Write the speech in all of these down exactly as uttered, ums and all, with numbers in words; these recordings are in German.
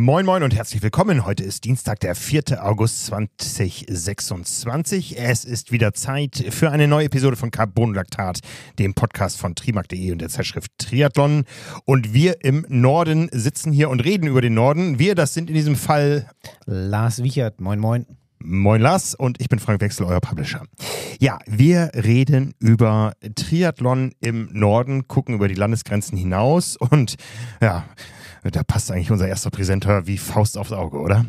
Moin Moin und herzlich willkommen. Heute ist Dienstag, der vierte August zweitausendsechsundzwanzig. Es ist wieder Zeit für eine neue Episode von Carbonlaktat, dem Podcast von trimark punkt de und der Zeitschrift Triathlon. Und wir im Norden sitzen hier und reden über den Norden. Wir, das sind in diesem Fall Lars Wiechert. Moin Moin. Moin Lars, und ich bin Frank Wechsel, euer Publisher. Ja, wir reden über Triathlon im Norden, gucken über die Landesgrenzen hinaus und ja, da passt eigentlich unser erster Präsenter wie Faust aufs Auge, oder?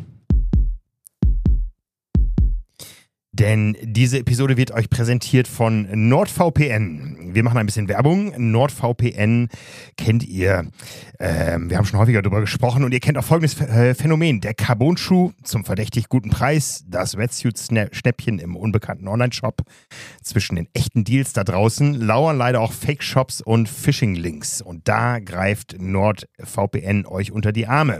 Denn diese Episode wird euch präsentiert von NordVPN. Wir machen ein bisschen Werbung. NordVPN kennt ihr. Ähm, wir haben schon häufiger darüber gesprochen und ihr kennt auch folgendes äh, Phänomen. Der Carbon-Schuh zum verdächtig guten Preis, das Wetsuit-Schnäppchen im unbekannten Online-Shop. Zwischen den echten Deals da draußen lauern leider auch Fake-Shops und Phishing-Links. Und da greift NordVPN euch unter die Arme.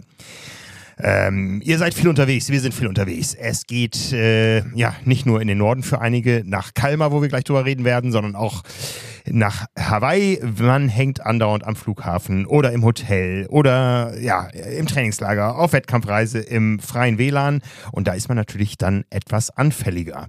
Ähm, ihr seid viel unterwegs, wir sind viel unterwegs. Es geht äh, ja nicht nur in den Norden für einige, nach Kalmar, wo wir gleich drüber reden werden, sondern auch nach Hawaii. Man hängt andauernd am Flughafen oder im Hotel oder ja im Trainingslager, auf Wettkampfreise, im freien W L A N, und da ist man natürlich dann etwas anfälliger.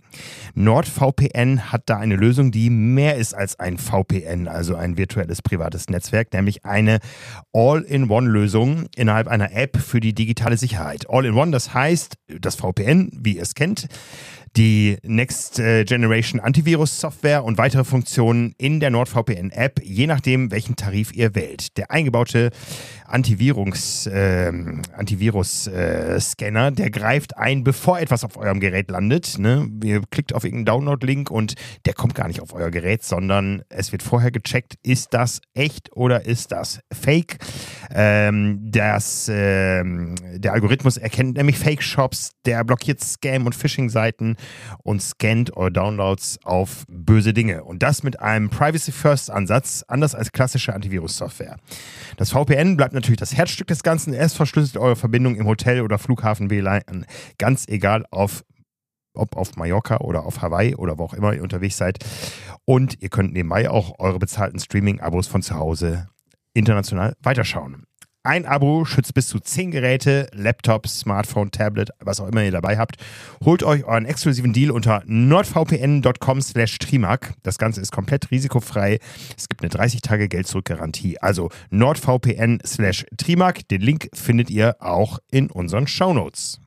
NordVPN hat da eine Lösung, die mehr ist als ein V P N, also ein virtuelles privates Netzwerk, nämlich eine All-in-One-Lösung innerhalb einer App für die digitale Sicherheit. All-in-One, das heißt, das V P N, wie ihr es kennt, die Next Generation Antivirus-Software und weitere Funktionen in der NordVPN-App, je nachdem, welchen Tarif ihr wählt. Der eingebaute Antivirus, äh, Antivirus-Scanner, äh, der greift ein, bevor etwas auf eurem Gerät landet. Ne? Ihr klickt auf irgendeinen Download-Link und der kommt gar nicht auf euer Gerät, sondern es wird vorher gecheckt, ist das echt oder ist das fake? Ähm, das, äh, der Algorithmus erkennt nämlich Fake-Shops, der blockiert Scam- und Phishing-Seiten und scannt eure Downloads auf böse Dinge. Und das mit einem Privacy-First-Ansatz, anders als klassische Antivirus-Software. Das V P N bleibt natürlich das Herzstück des Ganzen. Es verschlüsselt eure Verbindung im Hotel oder Flughafen W L A N, ganz egal auf, ob auf Mallorca oder auf Hawaii oder wo auch immer ihr unterwegs seid. Und ihr könnt nebenbei auch eure bezahlten Streaming-Abos von zu Hause international weiterschauen. Ein Abo schützt bis zu zehn Geräte, Laptop, Smartphone, Tablet, was auch immer ihr dabei habt. Holt euch euren exklusiven Deal unter nordvpn punkt com slash trimark. Das Ganze ist komplett risikofrei. Es gibt eine dreißig Tage Geld-Zurück-Garantie. Also nordvpn slash trimark. Den Link findet ihr auch in unseren Shownotes.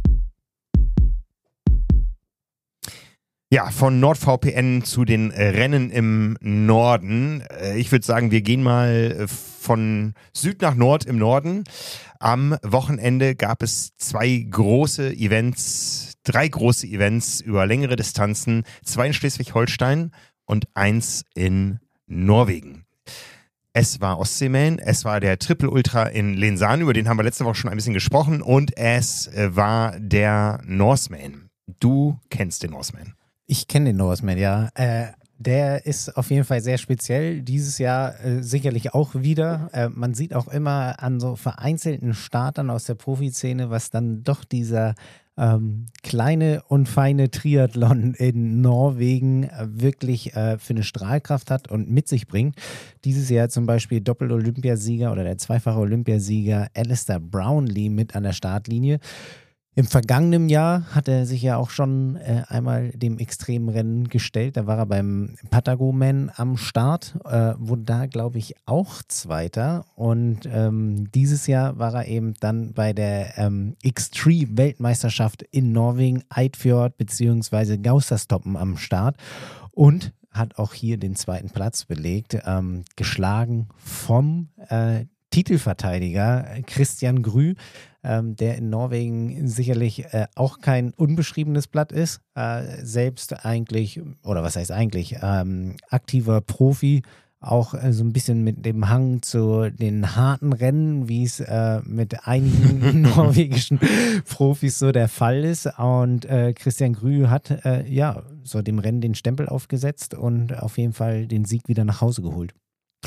Ja, von NordVPN zu den Rennen im Norden. Ich würde sagen, wir gehen mal von Süd nach Nord im Norden. Am Wochenende gab es zwei große Events, drei große Events über längere Distanzen. Zwei in Schleswig-Holstein und eins in Norwegen. Es war Ostseeman, es war der Triple Ultra in Lensahn, über den haben wir letzte Woche schon ein bisschen gesprochen, und es war der Norseman. Du kennst den Norseman. Ich kenne den Norseman, ja. Äh, der ist auf jeden Fall sehr speziell. Dieses Jahr äh, sicherlich auch wieder. Äh, man sieht auch immer an so vereinzelten Startern aus der Profiszene, was dann doch dieser ähm, kleine und feine Triathlon in Norwegen äh, wirklich äh, für eine Strahlkraft hat und mit sich bringt. Dieses Jahr zum Beispiel Doppel-Olympiasieger oder der zweifache Olympiasieger Alistair Brownlee mit an der Startlinie. Im vergangenen Jahr hat er sich ja auch schon äh, einmal dem Extremrennen gestellt. Da war er beim Patagoman am Start, äh, wurde da, glaube ich, auch Zweiter. Und ähm, dieses Jahr war er eben dann bei der ähm, X-Tree-Weltmeisterschaft in Norwegen, Eidfjord bzw. Gausterstoppen am Start und hat auch hier den zweiten Platz belegt, ähm, geschlagen vom äh, Titelverteidiger Christian Grü, ähm, der in Norwegen sicherlich äh, auch kein unbeschriebenes Blatt ist, äh, selbst eigentlich, oder was heißt eigentlich, ähm, aktiver Profi, auch äh, so ein bisschen mit dem Hang zu den harten Rennen, wie es äh, mit einigen norwegischen Profis so der Fall ist. Und äh, Christian Grü hat äh, ja so dem Rennen den Stempel aufgesetzt und auf jeden Fall den Sieg wieder nach Hause geholt.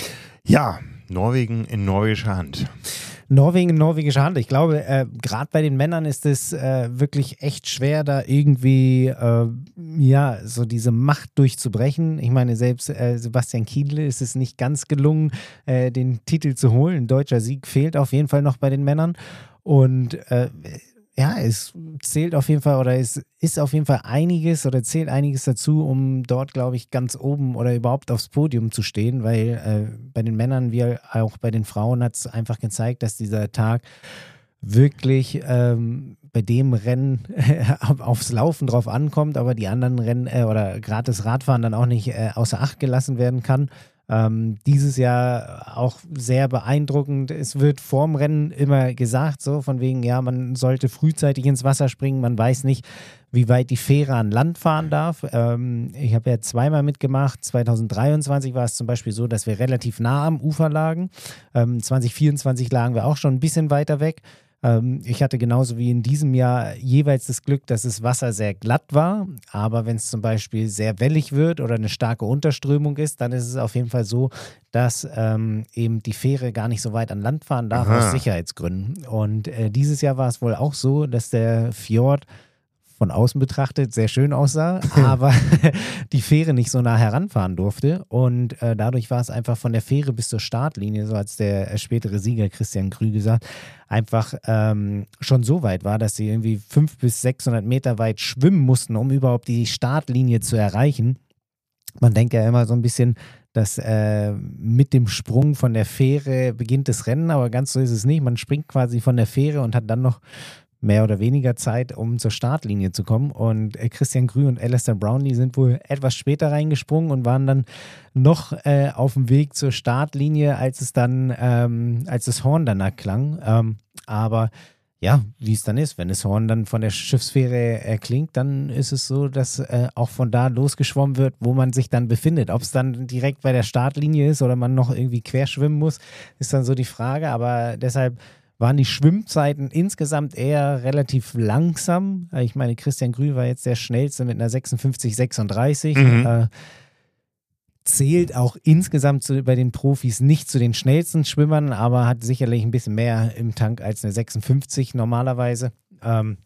Ja, Norwegen in norwegischer Hand. Norwegen in norwegischer Hand. Ich glaube, äh, gerade bei den Männern ist es äh, wirklich echt schwer, da irgendwie äh, ja, so diese Macht durchzubrechen. Ich meine, selbst äh, Sebastian Kienle ist es nicht ganz gelungen, äh, den Titel zu holen. Ein deutscher Sieg fehlt auf jeden Fall noch bei den Männern. Und äh, ja, es zählt auf jeden Fall oder es ist auf jeden Fall einiges oder zählt einiges dazu, um dort, glaube ich, ganz oben oder überhaupt aufs Podium zu stehen, weil äh, bei den Männern wie auch bei den Frauen hat es einfach gezeigt, dass dieser Tag wirklich ähm, bei dem Rennen äh, aufs Laufen drauf ankommt, aber die anderen Rennen äh, oder gerade das Radfahren dann auch nicht äh, außer Acht gelassen werden kann. Ähm, dieses Jahr auch sehr beeindruckend. Es wird vorm Rennen immer gesagt, so von wegen, ja, man sollte frühzeitig ins Wasser springen. Man weiß nicht, wie weit die Fähre an Land fahren darf. Ähm, ich habe ja zweimal mitgemacht. zwanzig dreiundzwanzig war es zum Beispiel so, dass wir relativ nah am Ufer lagen. Ähm, zwanzig vierundzwanzig lagen wir auch schon ein bisschen weiter weg. Ich hatte genauso wie in diesem Jahr jeweils das Glück, dass das Wasser sehr glatt war, aber wenn es zum Beispiel sehr wellig wird oder eine starke Unterströmung ist, dann ist es auf jeden Fall so, dass ähm, eben die Fähre gar nicht so weit an Land fahren darf. Aha. Aus Sicherheitsgründen. Und äh, dieses Jahr war es wohl auch so, dass der Fjord von außen betrachtet sehr schön aussah, aber die Fähre nicht so nah heranfahren durfte und äh, dadurch war es einfach von der Fähre bis zur Startlinie, so als der äh, spätere Sieger Christian Krüh gesagt, einfach ähm, schon so weit war, dass sie irgendwie fünfhundert bis sechshundert Meter weit schwimmen mussten, um überhaupt die Startlinie zu erreichen. Man denkt ja immer so ein bisschen, dass äh, mit dem Sprung von der Fähre beginnt das Rennen, aber ganz so ist es nicht. Man springt quasi von der Fähre und hat dann noch mehr oder weniger Zeit, um zur Startlinie zu kommen. Und äh, Christian Krüh und Alistair Brownlee sind wohl etwas später reingesprungen und waren dann noch äh, auf dem Weg zur Startlinie, als es dann, ähm, als das Horn dann erklang. Ähm, aber ja, wie es dann ist, wenn das Horn dann von der Schiffsfähre erklingt, dann ist es so, dass äh, auch von da losgeschwommen wird, wo man sich dann befindet. Ob es dann direkt bei der Startlinie ist oder man noch irgendwie querschwimmen muss, ist dann so die Frage. Aber deshalb waren die Schwimmzeiten insgesamt eher relativ langsam. Ich meine, Christian Krüh war jetzt der Schnellste mit einer sechsundfünfzig sechsunddreißig. Mhm. Äh, zählt auch insgesamt zu, bei den Profis nicht zu den schnellsten Schwimmern, aber hat sicherlich ein bisschen mehr im Tank als eine sechsundfünfzig normalerweise. Ähm,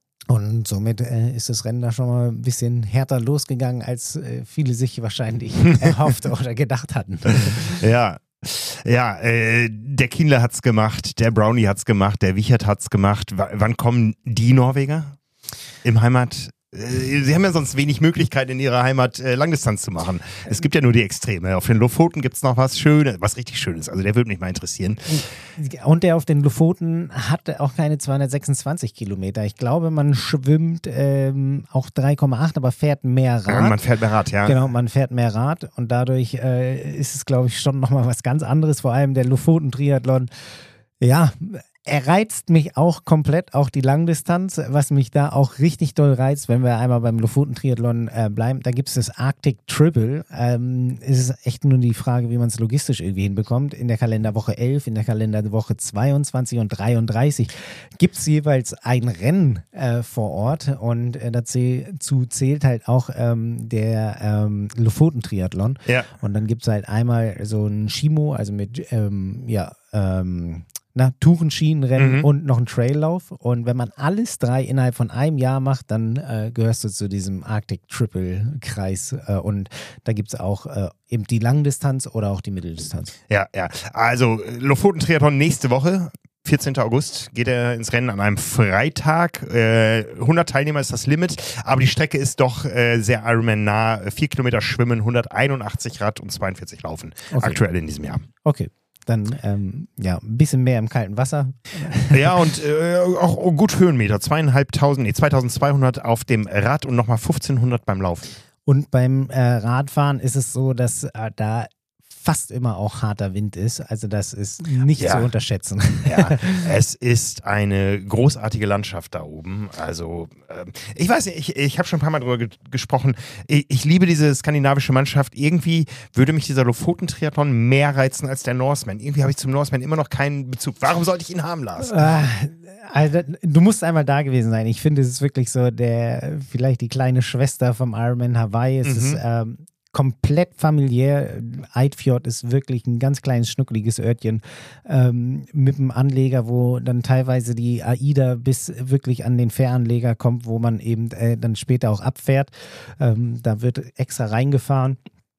und somit äh, ist das Rennen da schon mal ein bisschen härter losgegangen, als äh, viele sich wahrscheinlich erhofft oder gedacht hatten. Ja. Ja, äh, der Kienle hat's gemacht, der Brownlee hat's gemacht, der Wiechert hat's gemacht. W- wann kommen die Norweger im Heimat? Äh, sie haben ja sonst wenig Möglichkeiten in ihrer Heimat äh, Langdistanz zu machen. Es gibt ja nur die Extreme. Auf den Lofoten gibt's noch was Schönes, was richtig Schönes. Also der würde mich mal interessieren. Und der auf den Lofoten hat auch keine zweihundertsechsundzwanzig Kilometer. Ich glaube, man schwimmt ähm, auch drei Komma acht, aber fährt mehr Rad. Ja, man fährt mehr Rad, ja. Genau, man fährt mehr Rad und dadurch äh, ist es, glaube ich, schon nochmal was ganz anderes. Vor allem der Lofoten-Triathlon, ja, er reizt mich auch komplett, auch die Langdistanz, was mich da auch richtig doll reizt, wenn wir einmal beim Lofoten-Triathlon äh, bleiben. Da gibt es das Arctic Triple. Ähm, es ist echt nur die Frage, wie man es logistisch irgendwie hinbekommt. In der Kalenderwoche elf, in der Kalenderwoche zweiundzwanzig und dreiunddreißig gibt es jeweils ein Rennen äh, vor Ort und äh, dazu zählt halt auch ähm, der ähm, Lofoten-Triathlon. Ja. Und dann gibt es halt einmal so ein Shimo, also mit, ähm, ja, ähm, Na, Touren-Schienenrennen mhm. und noch ein Traillauf. Und wenn man alles drei innerhalb von einem Jahr macht, dann äh, gehörst du zu diesem Arctic Triple-Kreis. Äh, und da gibt es auch äh, eben die Langdistanz oder auch die Mitteldistanz. Ja, ja. Also Lofoten-Triathlon nächste Woche. vierzehnten August geht er ins Rennen an einem Freitag. Äh, hundert Teilnehmer ist das Limit, aber die Strecke ist doch äh, sehr Ironman-nah. Vier Kilometer schwimmen, hunderteinundachtzig Rad und zweiundvierzig laufen. Okay. Aktuell in diesem Jahr. Okay. Dann ähm, ja, ein bisschen mehr im kalten Wasser. Ja, und äh, auch oh, gut Höhenmeter. Zweieinhalbtausend, nee, zweitausendzweihundert auf dem Rad und nochmal fünfzehnhundert beim Laufen. Und beim äh, Radfahren ist es so, dass äh, da fast immer auch harter Wind ist. Also das ist nicht ja. zu unterschätzen. Ja, es ist eine großartige Landschaft da oben. Also äh, ich weiß nicht, ich, ich habe schon ein paar Mal drüber ge- gesprochen. Ich, ich liebe diese skandinavische Mannschaft. Irgendwie würde mich dieser Lofoten-Triathlon mehr reizen als der Norseman. Irgendwie habe ich zum Norseman immer noch keinen Bezug. Warum sollte ich ihn haben, Lars? Äh, also, du musst einmal da gewesen sein. Ich finde, es ist wirklich so der, vielleicht die kleine Schwester vom Ironman Hawaii. Es mhm. ist ähm, komplett familiär. Eidfjord ist wirklich ein ganz kleines, schnuckeliges Örtchen ähm, mit einem Anleger, wo dann teilweise die AIDA bis wirklich an den Fähranleger kommt, wo man eben äh, dann später auch abfährt. Ähm, da wird extra reingefahren.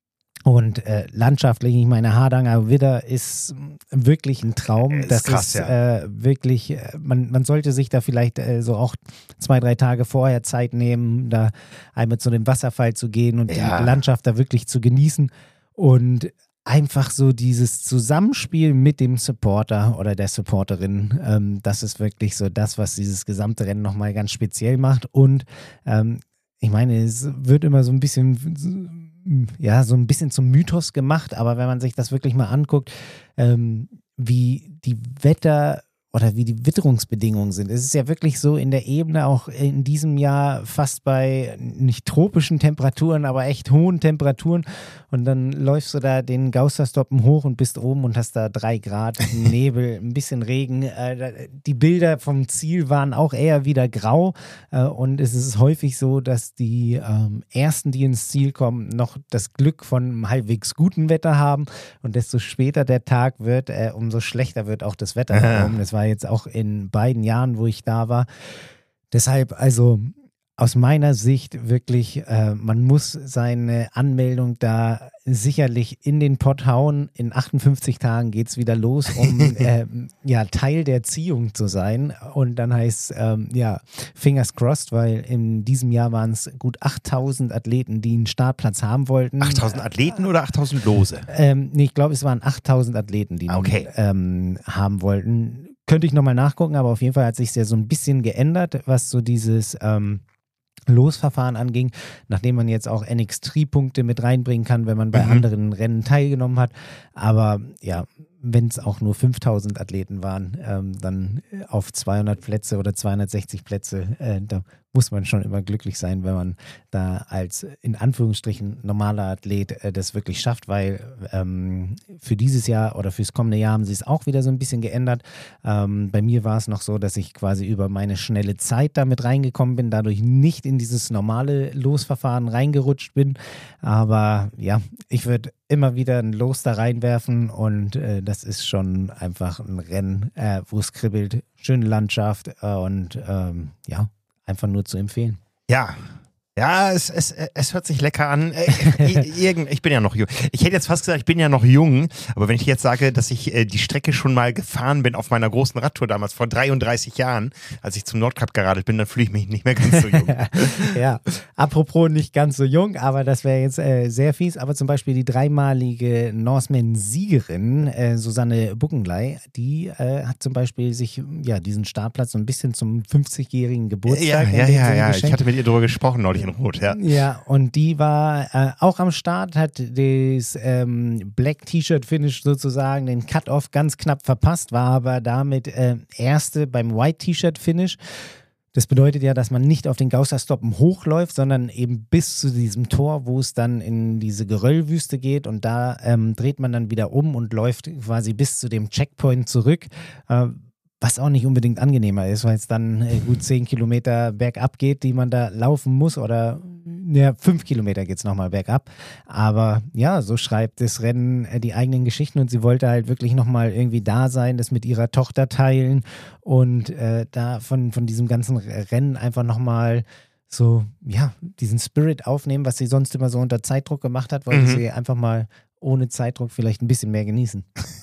Und äh, landschaftlich, ich meine, Hardanger Widder ist wirklich ein Traum. Ist das krass, ist ja. äh, wirklich, äh, man, man sollte sich da vielleicht äh, so auch zwei, drei Tage vorher Zeit nehmen, da einmal zu dem Wasserfall zu gehen und Ja. die Landschaft da wirklich zu genießen. Und einfach so dieses Zusammenspiel mit dem Supporter oder der Supporterin, ähm, das ist wirklich so das, was dieses gesamte Rennen nochmal ganz speziell macht. Und ähm, ich meine, es wird immer so ein bisschen, ja, so ein bisschen zum Mythos gemacht, aber wenn man sich das wirklich mal anguckt, ähm, wie die Wetter oder wie die Witterungsbedingungen sind. Es ist ja wirklich so in der Ebene auch in diesem Jahr fast bei nicht tropischen Temperaturen, aber echt hohen Temperaturen und dann läufst du da den Gausterstoppen hoch und bist oben und hast da drei Grad, Nebel, ein bisschen Regen. Äh, die Bilder vom Ziel waren auch eher wieder grau äh, und es ist häufig so, dass die ähm, Ersten, die ins Ziel kommen, noch das Glück von halbwegs gutem Wetter haben und desto später der Tag wird, äh, umso schlechter wird auch das Wetter. Ja. Das war jetzt auch in beiden Jahren, wo ich da war. Deshalb, also aus meiner Sicht wirklich, äh, man muss seine Anmeldung da sicherlich in den Pott hauen. In achtundfünfzig Tagen geht es wieder los, um äh, ja, Teil der Ziehung zu sein. Und dann heißt es, ähm, ja, fingers crossed, weil in diesem Jahr waren es gut achttausend Athleten, die einen Startplatz haben wollten. achttausend Athleten oder achttausend Lose? Ähm, nee, ich glaube, es waren achttausend Athleten, die Okay. ähm, haben wollten. Könnte ich nochmal nachgucken, aber auf jeden Fall hat sich ja so ein bisschen geändert, was so dieses ähm, Losverfahren anging, nachdem man jetzt auch N X drei Punkte mit reinbringen kann, wenn man bei Mhm. anderen Rennen teilgenommen hat. Aber ja, wenn es auch nur fünftausend Athleten waren, ähm, dann auf zweihundert Plätze oder zweihundertsechzig Plätze, äh, da muss man schon immer glücklich sein, wenn man da als in Anführungsstrichen normaler Athlet äh, das wirklich schafft, weil ähm, für dieses Jahr oder fürs kommende Jahr haben sie es auch wieder so ein bisschen geändert. Ähm, bei mir war es noch so, dass ich quasi über meine schnelle Zeit damit reingekommen bin, dadurch nicht in dieses normale Losverfahren reingerutscht bin. Aber ja, ich würde immer wieder ein Los da reinwerfen und äh, das ist schon einfach ein Rennen, äh, wo es kribbelt, schöne Landschaft äh, und ähm, ja, einfach nur zu empfehlen. Ja. Ja, es, es, es hört sich lecker an. Äh, irgend, ich bin ja noch jung. Ich hätte jetzt fast gesagt, ich bin ja noch jung, aber wenn ich jetzt sage, dass ich äh, die Strecke schon mal gefahren bin auf meiner großen Radtour damals vor dreiunddreißig Jahren, als ich zum Nordkap geradelt bin, dann fühle ich mich nicht mehr ganz so jung. Ja, apropos nicht ganz so jung, aber das wäre jetzt äh, sehr fies, aber zum Beispiel die dreimalige Norseman-Siegerin äh, Susanne Buckenley, die äh, hat zum Beispiel sich ja diesen Startplatz so ein bisschen zum fünfzigjährigen Geburtstag Ja, in ja, dem ja, Sinne ja. Ich geschenkt. hatte mit ihr darüber gesprochen neulich in Rot, ja. Ja, und die war äh, auch am Start, hat das ähm, Black T-Shirt-Finish sozusagen, den Cut-Off ganz knapp verpasst, war aber damit äh, Erste beim White T-Shirt-Finish. Das bedeutet ja, dass man nicht auf den Gausterstoppen hochläuft, sondern eben bis zu diesem Tor, wo es dann in diese Geröllwüste geht und da ähm, dreht man dann wieder um und läuft quasi bis zu dem Checkpoint zurück. Äh, Was auch nicht unbedingt angenehmer ist, weil es dann äh, gut zehn Kilometer bergab geht, die man da laufen muss oder ja, fünf Kilometer geht es nochmal bergab. Aber ja, so schreibt das Rennen äh, die eigenen Geschichten und sie wollte halt wirklich nochmal irgendwie da sein, das mit ihrer Tochter teilen und äh, da von, von diesem ganzen Rennen einfach nochmal so, ja, diesen Spirit aufnehmen, was sie sonst immer so unter Zeitdruck gemacht hat, wollte Mhm. sie einfach mal ohne Zeitdruck vielleicht ein bisschen mehr genießen.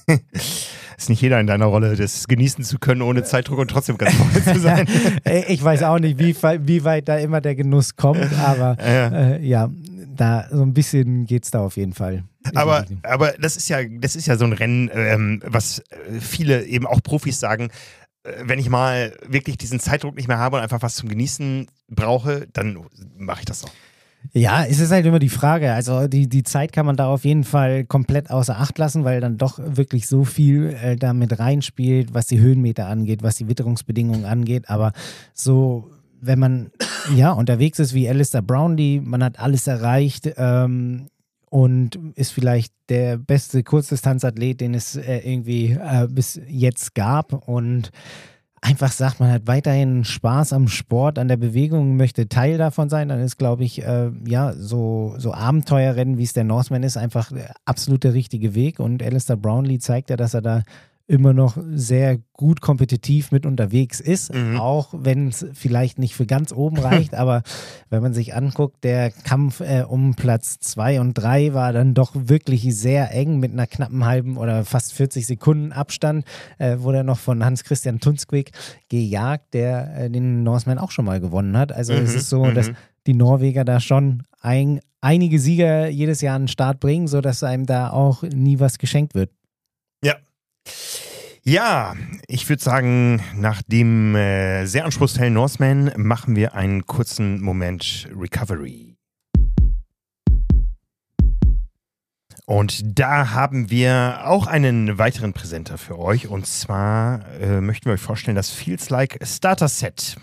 Ist nicht jeder in deiner Rolle, das genießen zu können, ohne Zeitdruck und trotzdem ganz voll zu sein. Ich weiß auch nicht, wie, wie weit da immer der Genuss kommt, aber Ja. äh, ja, da so ein bisschen geht es da auf jeden Fall. Aber, aber das ist ja, das ist ja so ein Rennen, ähm, was äh, viele eben auch Profis sagen, äh, wenn ich mal wirklich diesen Zeitdruck nicht mehr habe und einfach was zum Genießen brauche, dann mache ich das auch. Ja, es ist halt immer die Frage. Also die, die Zeit kann man da auf jeden Fall komplett außer Acht lassen, weil dann doch wirklich so viel äh, da mit reinspielt, was die Höhenmeter angeht, was die Witterungsbedingungen angeht. Aber so, wenn man ja unterwegs ist wie Alistair Brownlee, man hat alles erreicht ähm, und ist vielleicht der beste Kurzdistanzathlet, den es äh, irgendwie äh, bis jetzt gab und einfach sagt, man hat weiterhin Spaß am Sport, an der Bewegung, möchte Teil davon sein, dann ist, glaube ich, äh, ja, so, so Abenteuerrennen, wie es der Norseman ist, einfach absolut der richtige Weg. Und Alistair Brownlee zeigt ja, dass er da immer noch sehr gut kompetitiv mit unterwegs ist, mhm. auch wenn es vielleicht nicht für ganz oben reicht, aber wenn man sich anguckt, der Kampf äh, um Platz zwei und drei war dann doch wirklich sehr eng mit einer knappen halben oder fast vierzig Sekunden Abstand, äh, wurde er noch von Hans-Christian Tunzquik gejagt, der äh, den Norseman auch schon mal gewonnen hat. Also mhm. es ist so, mhm. dass die Norweger da schon ein, einige Sieger jedes Jahr an den Start bringen, sodass einem da auch nie was geschenkt wird. Ja. Ja, ich würde sagen, nach dem äh, sehr anspruchsvollen Norseman machen wir einen kurzen Moment Recovery. Und da haben wir auch einen weiteren Präsenter für euch. Und zwar äh, möchten wir euch vorstellen, das Feels Like Starter Set.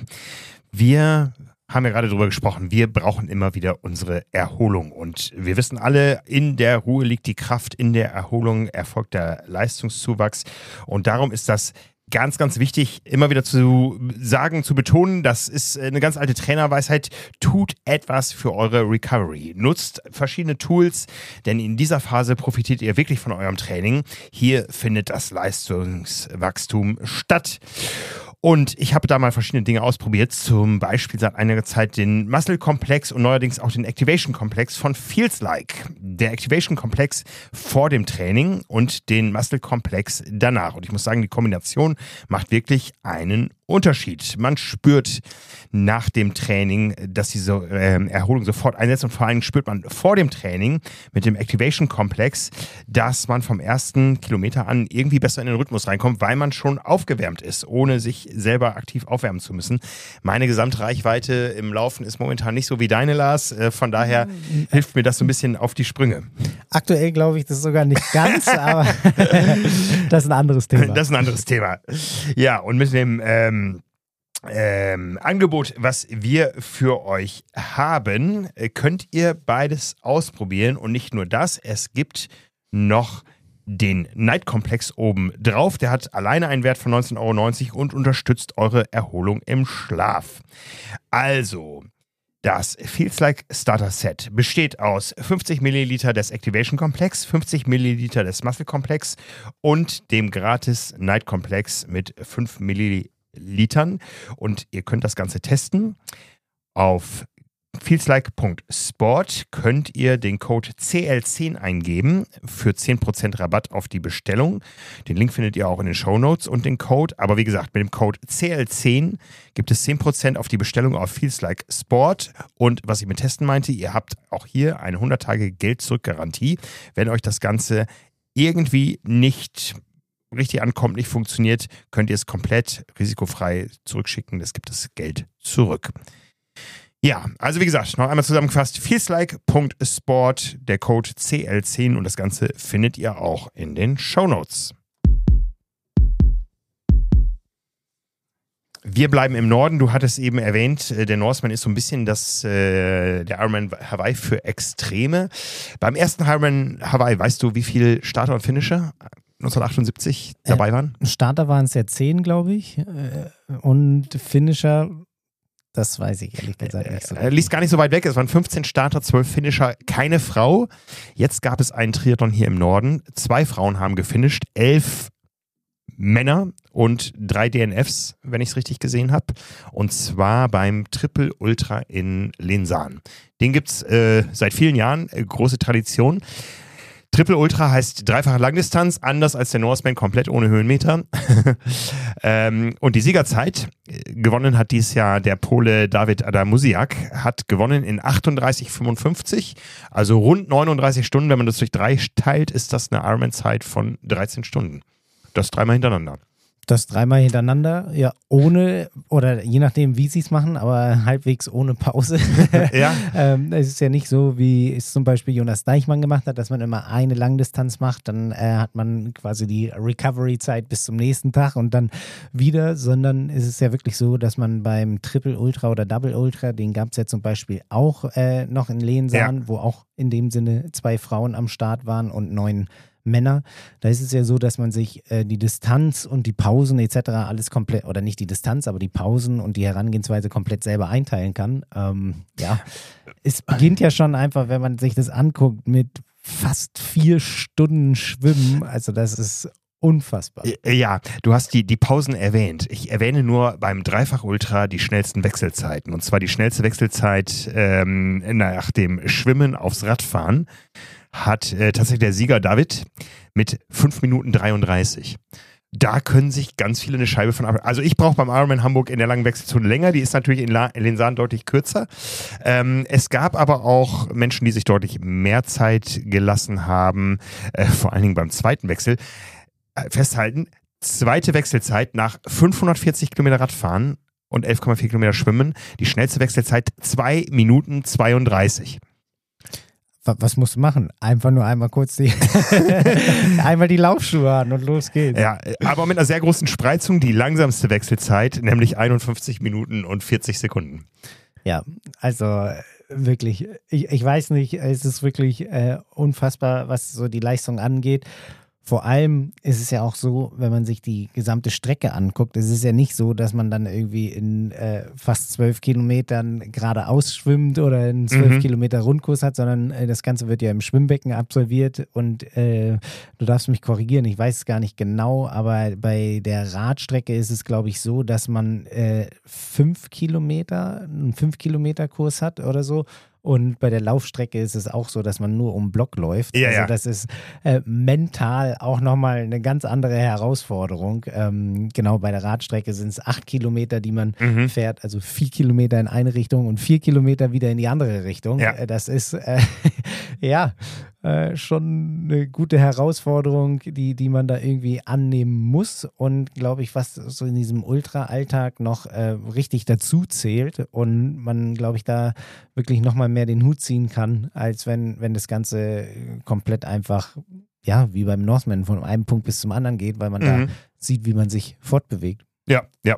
Wir haben ja gerade drüber gesprochen, wir brauchen immer wieder unsere Erholung und wir wissen alle, in der Ruhe liegt die Kraft, in der Erholung erfolgt der Leistungszuwachs und darum ist das ganz, ganz wichtig, immer wieder zu sagen, zu betonen, das ist eine ganz alte Trainerweisheit, tut etwas für eure Recovery. Nutzt verschiedene Tools, denn in dieser Phase profitiert ihr wirklich von eurem Training. Hier findet das Leistungswachstum statt. Und ich habe da mal verschiedene Dinge ausprobiert, zum Beispiel seit einiger Zeit den Muscle-Komplex und neuerdings auch den Activation-Komplex von Feels Like. Der Activation-Komplex vor dem Training und den Muscle-Komplex danach. Und ich muss sagen, die Kombination macht wirklich einen Unterschied. Man spürt nach dem Training, dass diese äh, Erholung sofort einsetzt und vor allem spürt man vor dem Training mit dem Activation-Komplex, dass man vom ersten Kilometer an irgendwie besser in den Rhythmus reinkommt, weil man schon aufgewärmt ist, ohne sich selber aktiv aufwärmen zu müssen. Meine Gesamtreichweite im Laufen ist momentan nicht so wie deine, Lars. Äh, von daher hilft mir das so ein bisschen auf die Sprünge. Aktuell glaube ich das sogar nicht ganz, aber das ist ein anderes Thema. Das ist ein anderes Thema. Ja, und mit dem ähm, Ähm, Angebot, was wir für euch haben, könnt ihr beides ausprobieren und nicht nur das, es gibt noch den Night-Komplex oben drauf, der hat alleine einen Wert von neunzehn Euro neunzig und unterstützt eure Erholung im Schlaf. Also, das Feels Like Starter Set besteht aus fünfzig Milliliter des Activation Komplex, fünfzig Milliliter des Muscle Komplex und dem gratis Night Komplex mit fünf Milliliter Litern und ihr könnt das Ganze testen. Auf feelslike Punkt sport könnt ihr den Code C L zehn eingeben für zehn Prozent Rabatt auf die Bestellung. Den Link findet ihr auch in den Shownotes und den Code. Aber wie gesagt, mit dem Code C L zehn gibt es zehn Prozent auf die Bestellung auf Feels-Like Sport. Und was ich mit Testen meinte, ihr habt auch hier eine hundert Tage Geld-Zurück-Garantie. Wenn euch das Ganze irgendwie nicht richtig ankommt, nicht funktioniert, könnt ihr es komplett risikofrei zurückschicken. Es gibt das Geld zurück. Ja, also wie gesagt, noch einmal zusammengefasst, feelslike Punkt sport, der Code C L zehn und das Ganze findet ihr auch in den Shownotes. Wir bleiben im Norden. Du hattest eben erwähnt, der Norseman ist so ein bisschen das, äh, der Ironman Hawaii für Extreme. Beim ersten Ironman Hawaii, weißt du, wie viele Starter und Finisher neunzehnhundertachtundsiebzig dabei waren? Äh, Starter waren es ja zehn, glaube ich. Und Finisher, das weiß ich ehrlich gesagt nicht so. Er liegt gar nicht so weit weg. Es waren fünfzehn Starter, zwölf Finisher, keine Frau. Jetzt gab es einen Triathlon hier im Norden. Zwei Frauen haben gefinisht, elf Männer und drei D N Fs, wenn ich es richtig gesehen habe. Und zwar beim Triple Ultra in Lensahn. Den gibt es äh, seit vielen Jahren, äh, große Tradition. Triple Ultra heißt dreifache Langdistanz, anders als der Norseman, komplett ohne Höhenmeter. ähm, und die Siegerzeit, gewonnen hat dieses Jahr der Pole David Adamusiak, hat gewonnen in achtunddreißig fünfundfünfzig, also rund neununddreißig Stunden. Wenn man das durch drei teilt, ist das eine Ironman-Zeit von dreizehn Stunden. Das dreimal hintereinander. Das dreimal hintereinander, ja, ohne, oder je nachdem, wie sie es machen, aber halbwegs ohne Pause. Ja. ähm, es ist ja nicht so, wie es zum Beispiel Jonas Deichmann gemacht hat, dass man immer eine Langdistanz macht, dann äh, hat man quasi die Recovery-Zeit bis zum nächsten Tag und dann wieder, sondern es ist ja wirklich so, dass man beim Triple Ultra oder Double Ultra, den gab es ja zum Beispiel auch äh, noch in Lensahn, ja, wo auch in dem Sinne zwei Frauen am Start waren und neun Männer. Da ist es ja so, dass man sich äh, die Distanz und die Pausen et cetera alles komplett, oder nicht die Distanz, aber die Pausen und die Herangehensweise komplett selber einteilen kann. Ähm, ja, es beginnt ja schon einfach, wenn man sich das anguckt, mit fast vier Stunden Schwimmen. Also das ist unfassbar. Ja, du hast die, die Pausen erwähnt. Ich erwähne nur beim Dreifach-Ultra die schnellsten Wechselzeiten. Und zwar die schnellste Wechselzeit ähm, nach dem Schwimmen aufs Radfahren hat äh, tatsächlich der Sieger David mit fünf Minuten dreiunddreißig. Da können sich ganz viele eine Scheibe von ab. Also ich brauche beim Ironman Hamburg in der langen Wechselzone länger, die ist natürlich in, La- in Lensahn deutlich kürzer. Ähm, es gab aber auch Menschen, die sich deutlich mehr Zeit gelassen haben, äh, vor allen Dingen beim zweiten Wechsel. Äh, festhalten, zweite Wechselzeit nach fünfhundertvierzig Kilometer Radfahren und elf Komma vier Kilometer Schwimmen, die schnellste Wechselzeit zwei Minuten zweiunddreißig. Was musst du machen? Einfach nur einmal kurz die einmal die Laufschuhe an und los geht's. Ja, aber mit einer sehr großen Spreizung, die langsamste Wechselzeit, nämlich einundfünfzig Minuten und vierzig Sekunden. Ja, also wirklich, ich, ich weiß nicht, es ist wirklich äh, unfassbar, was so die Leistung angeht. Vor allem ist es ja auch so, wenn man sich die gesamte Strecke anguckt, es ist ja nicht so, dass man dann irgendwie in äh, fast zwölf Kilometern geradeaus schwimmt oder einen zwölf mhm. Kilometer Rundkurs hat, sondern äh, das Ganze wird ja im Schwimmbecken absolviert und äh, du darfst mich korrigieren, ich weiß es gar nicht genau, aber bei der Radstrecke ist es, glaube ich, so, dass man äh, fünf Kilometer, einen fünf Kilometer Kurs hat oder so. Und bei der Laufstrecke ist es auch so, dass man nur um Block läuft. Ja, also ja. das ist äh, mental auch nochmal eine ganz andere Herausforderung. Ähm, genau, bei der Radstrecke sind es acht Kilometer, die man mhm. fährt, also vier Kilometer in eine Richtung und vier Kilometer wieder in die andere Richtung. Ja. Äh, das ist äh, ja äh, schon eine gute Herausforderung, die, die man da irgendwie annehmen muss. Und glaube ich, was so in diesem Ultra-Alltag noch äh, richtig dazu zählt und man, glaube ich, da wirklich nochmal mehr den Hut ziehen kann, als wenn, wenn das Ganze komplett einfach, ja, wie beim Northman von einem Punkt bis zum anderen geht, weil man mhm. da sieht, wie man sich fortbewegt. Ja, ja.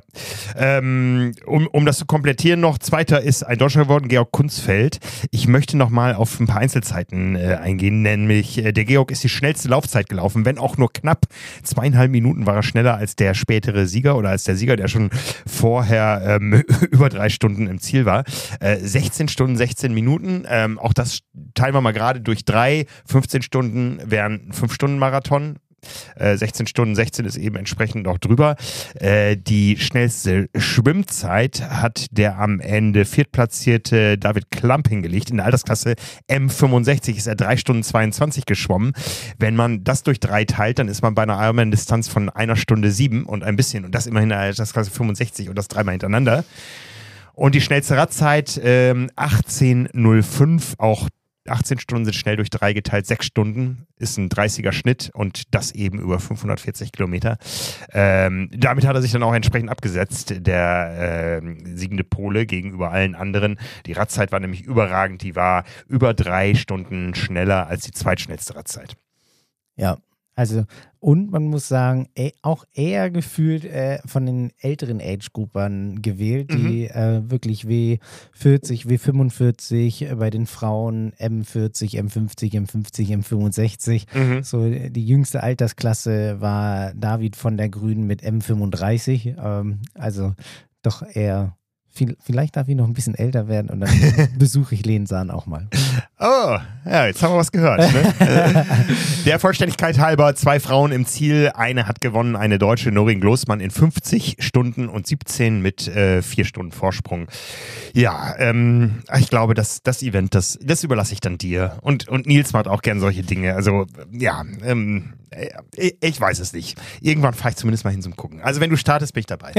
Ähm, um, um das zu komplettieren noch, zweiter ist ein Deutscher geworden, Georg Kunzfeld. Ich möchte noch mal auf ein paar Einzelzeiten äh, eingehen, nämlich äh, der Georg ist die schnellste Laufzeit gelaufen, wenn auch nur knapp. Zweieinhalb Minuten war er schneller als der spätere Sieger oder als der Sieger, der schon vorher ähm, über drei Stunden im Ziel war. Äh, sechzehn Stunden, sechzehn Minuten. Ähm, auch das teilen wir mal gerade durch drei. fünfzehn Stunden wären fünf Stunden Marathon. Äh, sechzehn Stunden, sechzehn ist eben entsprechend noch drüber. Äh, die schnellste Schwimmzeit hat der am Ende viertplatzierte David Klamp hingelegt. In der Altersklasse M fünfundsechzig ist er drei Stunden zweiundzwanzig geschwommen. Wenn man das durch drei teilt, dann ist man bei einer Ironman-Distanz von einer Stunde sieben und ein bisschen. Und das immerhin in der Altersklasse fünfundsechzig und das dreimal hintereinander. Und die schnellste Radzeit ähm, achtzehn null fünf, auch achtzehn Stunden sind schnell durch drei geteilt, sechs Stunden ist ein dreißiger Schnitt und das eben über fünfhundertvierzig Kilometer. Ähm, damit hat er sich dann auch entsprechend abgesetzt, der äh, siegende Pole gegenüber allen anderen. Die Radzeit war nämlich überragend, die war über drei Stunden schneller als die zweitschnellste Radzeit. Ja, also und man muss sagen, ey, auch eher gefühlt äh, von den älteren Age-Groupern gewählt, die mhm. äh, wirklich W vierzig, W fünfundvierzig, äh, bei den Frauen M vierzig, M fünfzig, M fünfzig, M fünfundsechzig. Mhm. So die jüngste Altersklasse war David von der Grünen mit M fünfunddreißig. Ähm, also doch eher... Vielleicht darf ich noch ein bisschen älter werden und dann besuche ich Lensahn auch mal. Oh, ja, jetzt haben wir was gehört. Ne? Der Vollständigkeit halber, zwei Frauen im Ziel. Eine hat gewonnen, eine Deutsche, Norin Gloßmann, in fünfzig Stunden und siebzehn mit äh, vier Stunden Vorsprung. Ja, ähm, ich glaube, das, das Event, das, das überlasse ich dann dir. Und, und Nils macht auch gern solche Dinge. Also, ja, ähm, ich, ich weiß es nicht. Irgendwann fahre ich zumindest mal hin zum Gucken. Also, wenn du startest, bin ich dabei.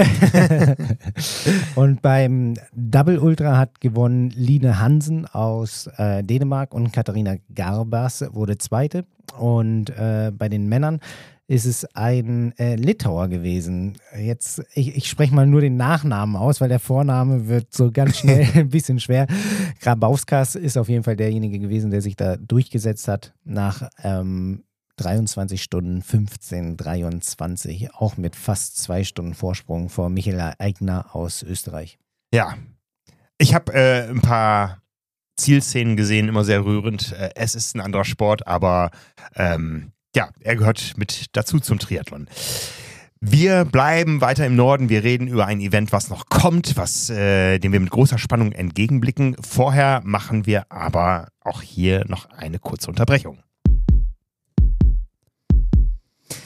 Und beim Double Ultra hat gewonnen Line Hansen aus äh, Dänemark und Katharina Garbas wurde Zweite. Und äh, bei den Männern ist es ein äh, Litauer gewesen. Jetzt, ich, ich spreche mal nur den Nachnamen aus, weil der Vorname wird so ganz schnell ein bisschen schwer. Grabauskas ist auf jeden Fall derjenige gewesen, der sich da durchgesetzt hat nach ähm, dreiundzwanzig Stunden fünfzehn dreiundzwanzig, auch mit fast zwei Stunden Vorsprung vor Michael Eigner aus Österreich. Ja, ich habe äh, ein paar Zielszenen gesehen, immer sehr rührend. Äh, es ist ein anderer Sport, aber ähm, ja, er gehört mit dazu zum Triathlon. Wir bleiben weiter im Norden. Wir reden über ein Event, was noch kommt, was, äh, dem wir mit großer Spannung entgegenblicken. Vorher machen wir aber auch hier noch eine kurze Unterbrechung.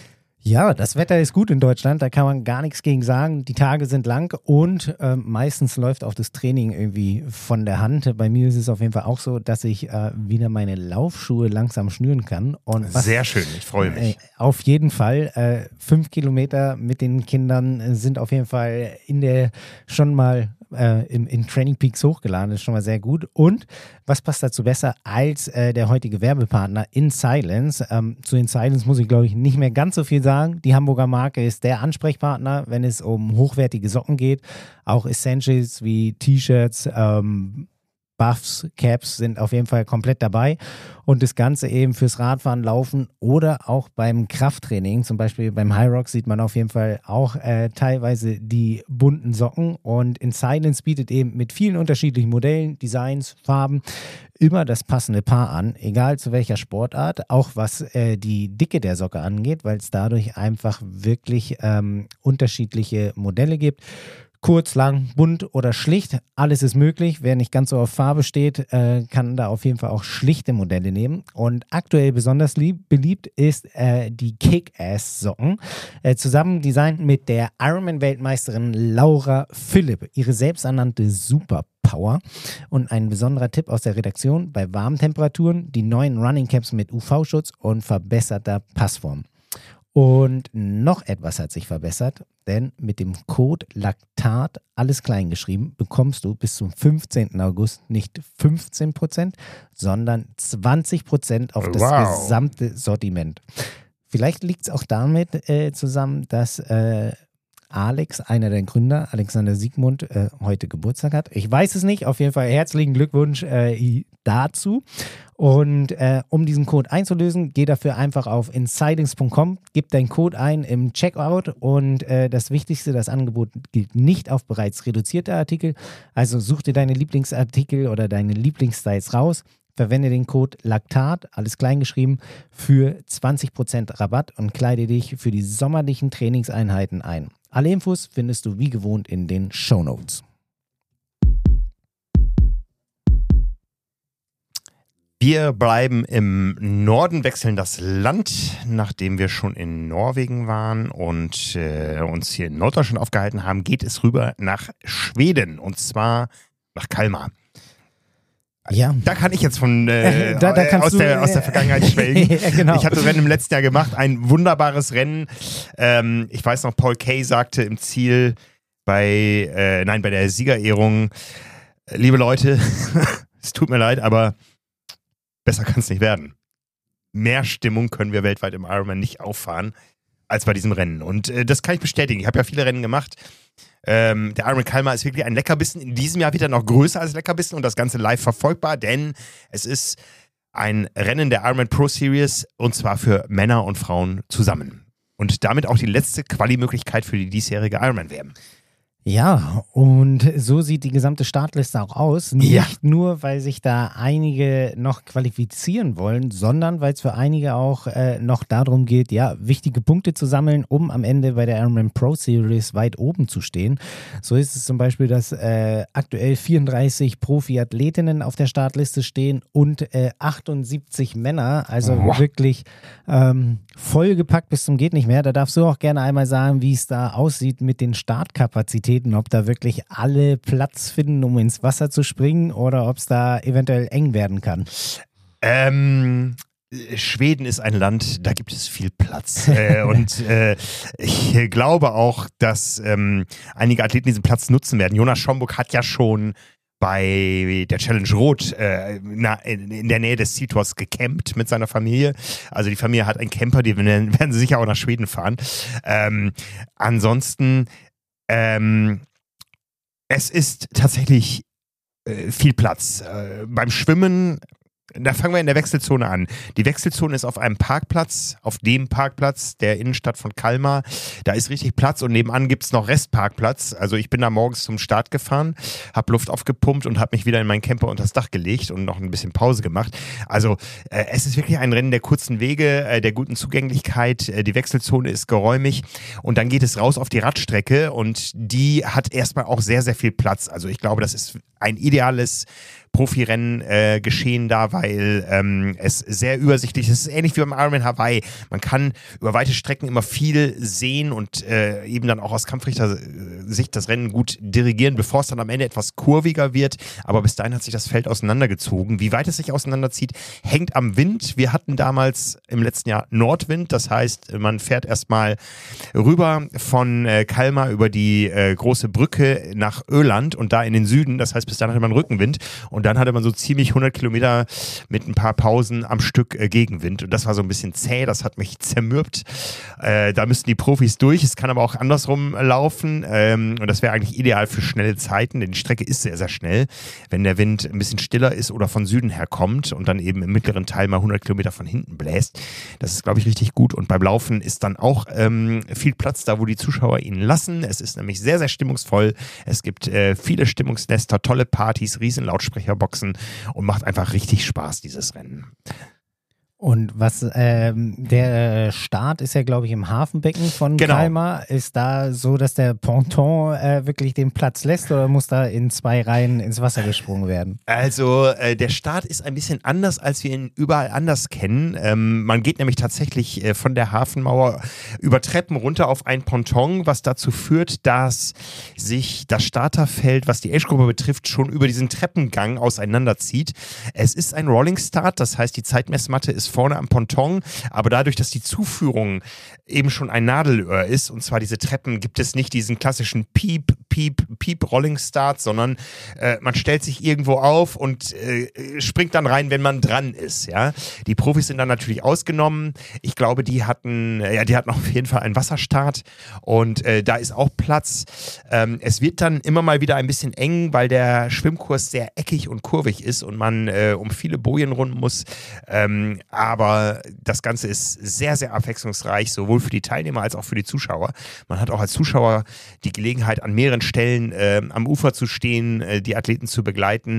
Ja, das Wetter ist gut in Deutschland, da kann man gar nichts gegen sagen. Die Tage sind lang und äh, meistens läuft auch das Training irgendwie von der Hand. Bei mir ist es auf jeden Fall auch so, dass ich äh, wieder meine Laufschuhe langsam schnüren kann. Und was, Sehr schön, ich freue mich. Äh, auf jeden Fall. Äh, fünf Kilometer mit den Kindern sind auf jeden Fall in der schon mal äh, im, in Training Peaks hochgeladen, das ist schon mal sehr gut. Und was passt dazu besser als äh, der heutige Werbepartner InSilence? Ähm, zu InSilence muss ich, glaube ich, nicht mehr ganz so viel sagen. Die Hamburger Marke ist der Ansprechpartner, wenn es um hochwertige Socken geht. Auch Essentials wie T-Shirts, ähm, Buffs, Caps sind auf jeden Fall komplett dabei. Und das Ganze eben fürs Radfahren, Laufen oder auch beim Krafttraining. Zum Beispiel beim High Rock sieht man auf jeden Fall auch äh, teilweise die bunten Socken. Und InSilence bietet eben mit vielen unterschiedlichen Modellen, Designs, Farben immer das passende Paar an, egal zu welcher Sportart, auch was äh, die Dicke der Socke angeht, weil es dadurch einfach wirklich ähm, unterschiedliche Modelle gibt. Kurz, lang, bunt oder schlicht, alles ist möglich. Wer nicht ganz so auf Farbe steht, äh, kann da auf jeden Fall auch schlichte Modelle nehmen. Und aktuell besonders lieb, beliebt ist äh, die Kick-Ass-Socken, äh, zusammen designt mit der Ironman-Weltmeisterin Laura Philipp, ihre selbsternannte Superpower. Und ein besonderer Tipp aus der Redaktion: bei warmen Temperaturen die neuen Running Caps mit U V-Schutz und verbesserter Passform. Und noch etwas hat sich verbessert, denn mit dem Code Laktat, alles klein geschrieben, bekommst du bis zum fünfzehnten August nicht fünfzehn Prozent, sondern zwanzig Prozent auf das Wow. gesamte Sortiment. Vielleicht liegt es auch damit äh, zusammen, dass äh, Alex, einer der Gründer, Alexander Siegmund, äh, heute Geburtstag hat. Ich weiß es nicht, auf jeden Fall herzlichen Glückwunsch äh, dazu. Und äh, um diesen Code einzulösen, geh dafür einfach auf insilence punkt com, gib deinen Code ein im Checkout und äh, das Wichtigste, das Angebot gilt nicht auf bereits reduzierte Artikel. Also such dir deine Lieblingsartikel oder deine Lieblingsstyles raus, verwende den Code Laktat, alles klein geschrieben, für zwanzig Prozent Rabatt und kleide dich für die sommerlichen Trainingseinheiten ein. Alle Infos findest du wie gewohnt in den Shownotes. Wir bleiben im Norden, wechseln das Land, nachdem wir schon in Norwegen waren und äh, uns hier in Norddeutschland aufgehalten haben, geht es rüber nach Schweden und zwar nach Kalmar. Ja. Da kann ich jetzt von äh, da, da äh, aus, du, der, aus der Vergangenheit schwelgen. Ja, genau. Ich habe das Rennen im letzten Jahr gemacht, ein wunderbares Rennen. Ähm, ich weiß noch, Paul Kay sagte im Ziel bei, äh, nein, bei der Siegerehrung, liebe Leute, es tut mir leid, aber besser kann es nicht werden. Mehr Stimmung können wir weltweit im Ironman nicht auffahren als bei diesem Rennen. Und äh, das kann ich bestätigen. Ich habe ja viele Rennen gemacht. Ähm, der Ironman Kalmar ist wirklich ein Leckerbissen. In diesem Jahr wieder noch größer als Leckerbissen und das Ganze live verfolgbar, denn es ist ein Rennen der Ironman Pro Series und zwar für Männer und Frauen zusammen. Und damit auch die letzte Quali-Möglichkeit für die diesjährige Ironman-W M. Ja, und so sieht die gesamte Startliste auch aus. Nicht Ja. nur, weil sich da einige noch qualifizieren wollen, sondern weil es für einige auch äh, noch darum geht, ja, wichtige Punkte zu sammeln, um am Ende bei der Ironman Pro Series weit oben zu stehen. So ist es zum Beispiel, dass äh, aktuell vierunddreißig Profiathletinnen auf der Startliste stehen und äh, achtundsiebzig Männer, also Wow. wirklich ähm, vollgepackt bis zum geht nicht mehr. Da darfst du auch gerne einmal sagen, wie es da aussieht mit den Startkapazitäten. Ob da wirklich alle Platz finden, um ins Wasser zu springen oder ob es da eventuell eng werden kann. Ähm, Schweden ist ein Land, da gibt es viel Platz. äh, und äh, ich glaube auch, dass ähm, einige Athleten diesen Platz nutzen werden. Jonas Schomburg hat ja schon bei der Challenge Rot äh, na, in, in der Nähe des Zieltors gecampt mit seiner Familie. Also die Familie hat einen Camper, die werden, werden sie sicher auch nach Schweden fahren. Ähm, ansonsten Ähm, es ist tatsächlich äh, viel Platz. Äh, beim Schwimmen, da fangen wir in der Wechselzone an. Die Wechselzone ist auf einem Parkplatz, auf dem Parkplatz der Innenstadt von Kalmar. Da ist richtig Platz und nebenan gibt es noch Restparkplatz. Also ich bin da morgens zum Start gefahren, habe Luft aufgepumpt und habe mich wieder in meinen Camper unter das Dach gelegt und noch ein bisschen Pause gemacht. Also äh, es ist wirklich ein Rennen der kurzen Wege, äh, der guten Zugänglichkeit. Äh, die Wechselzone ist geräumig und dann geht es raus auf die Radstrecke und die hat erstmal auch sehr, sehr viel Platz. Also ich glaube, das ist ein ideales Profirennen äh, geschehen da, weil ähm, es sehr übersichtlich ist. Es ist ähnlich wie beim Ironman Hawaii. Man kann über weite Strecken immer viel sehen und äh, eben dann auch aus Kampfrichter-Sicht das Rennen gut dirigieren, bevor es dann am Ende etwas kurviger wird. Aber bis dahin hat sich das Feld auseinandergezogen. Wie weit es sich auseinanderzieht, hängt am Wind. Wir hatten damals im letzten Jahr Nordwind. Das heißt, man fährt erstmal rüber von äh, Kalmar über die äh, große Brücke nach Öland und da in den Süden. Das heißt, bis dahin hatte man Rückenwind und dann hatte man so ziemlich hundert Kilometer mit ein paar Pausen am Stück äh, Gegenwind. Und das war so ein bisschen zäh. Das hat mich zermürbt. Äh, da müssten die Profis durch. Es kann aber auch andersrum laufen. Ähm, und das wäre eigentlich ideal für schnelle Zeiten, denn die Strecke ist sehr, sehr schnell. Wenn der Wind ein bisschen stiller ist oder von Süden her kommt und dann eben im mittleren Teil mal hundert Kilometer von hinten bläst. Das ist, glaube ich, richtig gut. Und beim Laufen ist dann auch ähm, viel Platz da, wo die Zuschauer ihn lassen. Es ist nämlich sehr, sehr stimmungsvoll. Es gibt äh, viele Stimmungsnester, tolle Partys, riesen Lautsprecherboxen und macht einfach richtig Spaß, dieses Rennen. Und was ähm, der Start ist ja, glaube ich, im Hafenbecken von genau. Kalmar. Ist da so, dass der Ponton äh, wirklich den Platz lässt oder muss da in zwei Reihen ins Wasser gesprungen werden? Also äh, der Start ist ein bisschen anders, als wir ihn überall anders kennen. Ähm, man geht nämlich tatsächlich äh, von der Hafenmauer über Treppen runter auf ein Ponton, was dazu führt, dass sich das Starterfeld, was die Age-Gruppe betrifft, schon über diesen Treppengang auseinanderzieht. Es ist ein Rolling Start, das heißt, die Zeitmessmatte ist vorne am Ponton, aber dadurch, dass die Zuführung eben schon ein Nadelöhr ist, und zwar diese Treppen, gibt es nicht diesen klassischen Piep, Piep, Piep Rolling Start, sondern äh, man stellt sich irgendwo auf und äh, springt dann rein, wenn man dran ist. Ja? Die Profis sind dann natürlich ausgenommen. Ich glaube, die hatten, ja, die hatten auf jeden Fall einen Wasserstart und äh, da ist auch Platz. Ähm, es wird dann immer mal wieder ein bisschen eng, weil der Schwimmkurs sehr eckig und kurvig ist und man äh, um viele Bojen rum muss. Ähm, aber das Ganze ist sehr, sehr abwechslungsreich, sowohl für die Teilnehmer als auch für die Zuschauer. Man hat auch als Zuschauer die Gelegenheit, an mehreren Stellen äh, am Ufer zu stehen, äh, die Athleten zu begleiten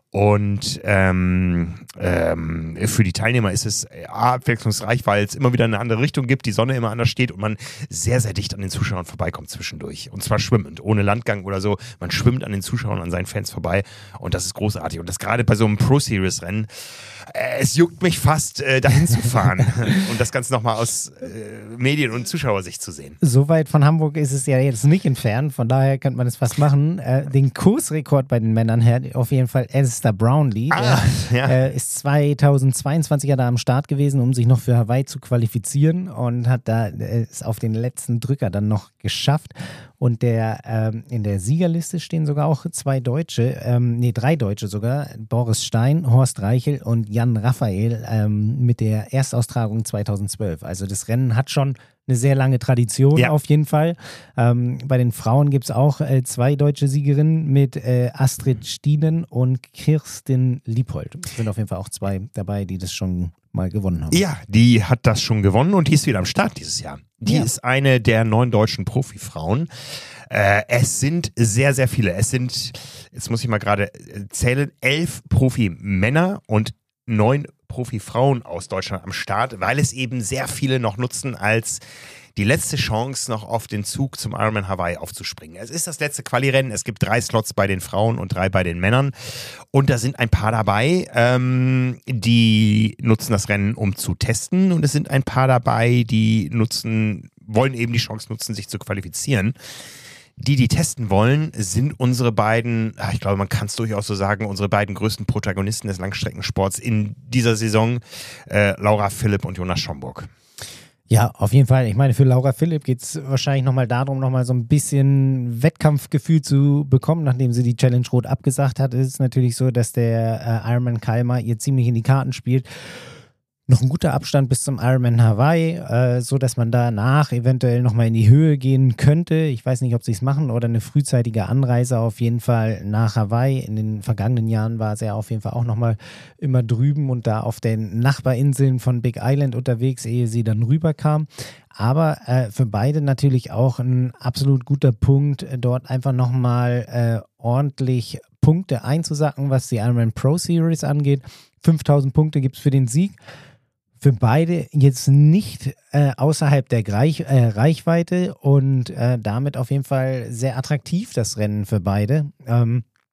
und ähm, ähm, für die Teilnehmer ist es äh, abwechslungsreich, weil es immer wieder eine andere Richtung gibt, die Sonne immer anders steht und man sehr, sehr dicht an den Zuschauern vorbeikommt zwischendurch. Und zwar schwimmend, ohne Landgang oder so. Man schwimmt an den Zuschauern, an seinen Fans vorbei und das ist großartig. Und das gerade bei so einem Pro-Series-Rennen, äh, es juckt mich fast, äh, dahin zu fahren und das Ganze nochmal aus äh, Medien- und Zuschauersicht zu sehen. So weit von Hamburg ist es ja jetzt nicht entfernt, von daher könnte man es fast machen. Äh, den Kursrekord bei den Männern hat auf jeden Fall Alistair Brownlee. Ah, der ja. äh, ist zweitausendzweiundzwanzig ja da am Start gewesen, um sich noch für Hawaii zu qualifizieren und hat da äh, es auf den letzten Drücker dann noch geschafft. Und der ähm, in der Siegerliste stehen sogar auch zwei Deutsche, ähm, nee, drei Deutsche sogar, Boris Stein, Horst Reichel und Jan Raphael ähm, mit der Erstaustragung zweitausendzwölf. Also das Rennen hat schon eine sehr lange Tradition, ja. Auf jeden Fall. Ähm, bei den Frauen gibt es auch äh, zwei deutsche Siegerinnen mit äh, Astrid Stienen und Kirsten Liebhold. Es sind auf jeden Fall auch zwei dabei, die das schon mal gewonnen haben. Ja, die hat das schon gewonnen und die ist wieder am Start dieses Jahr. Die ja. ist eine der neun deutschen Profifrauen. Äh, es sind sehr, sehr viele. Es sind, jetzt muss ich mal gerade zählen, elf Profimänner und neun Profifrauen aus Deutschland am Start, weil es eben sehr viele noch nutzen als die letzte Chance, noch auf den Zug zum Ironman Hawaii aufzuspringen. Es ist das letzte Quali-Rennen. Es gibt drei Slots bei den Frauen und drei bei den Männern. Und da sind ein paar dabei, ähm, die nutzen das Rennen, um zu testen. Und es sind ein paar dabei, die nutzen, wollen eben die Chance nutzen, sich zu qualifizieren. Die, die testen wollen, sind unsere beiden, ich glaube, man kann es durchaus so sagen, unsere beiden größten Protagonisten des Langstreckensports in dieser Saison, äh, Laura Philipp und Jonas Schomburg. Ja, auf jeden Fall. Ich meine, für Laura Philipp geht es wahrscheinlich nochmal darum, nochmal so ein bisschen Wettkampfgefühl zu bekommen, nachdem sie die Challenge Rot abgesagt hat. Ist es natürlich so, dass der äh, Ironman Kalmar ihr ziemlich in die Karten spielt. Noch ein guter Abstand bis zum Ironman Hawaii, äh, so dass man danach eventuell nochmal in die Höhe gehen könnte. Ich weiß nicht, ob sie es machen oder eine frühzeitige Anreise auf jeden Fall nach Hawaii. In den vergangenen Jahren war sie ja auf jeden Fall auch nochmal immer drüben und da auf den Nachbarinseln von Big Island unterwegs, ehe sie dann rüberkam. Aber äh, für beide natürlich auch ein absolut guter Punkt, dort einfach nochmal äh, ordentlich Punkte einzusacken, was die Ironman Pro Series angeht. fünftausend Punkte gibt es für den Sieg. Für beide jetzt nicht äh, außerhalb der Reich, äh, Reichweite und äh, damit auf jeden Fall sehr attraktiv, das Rennen für beide. Ähm,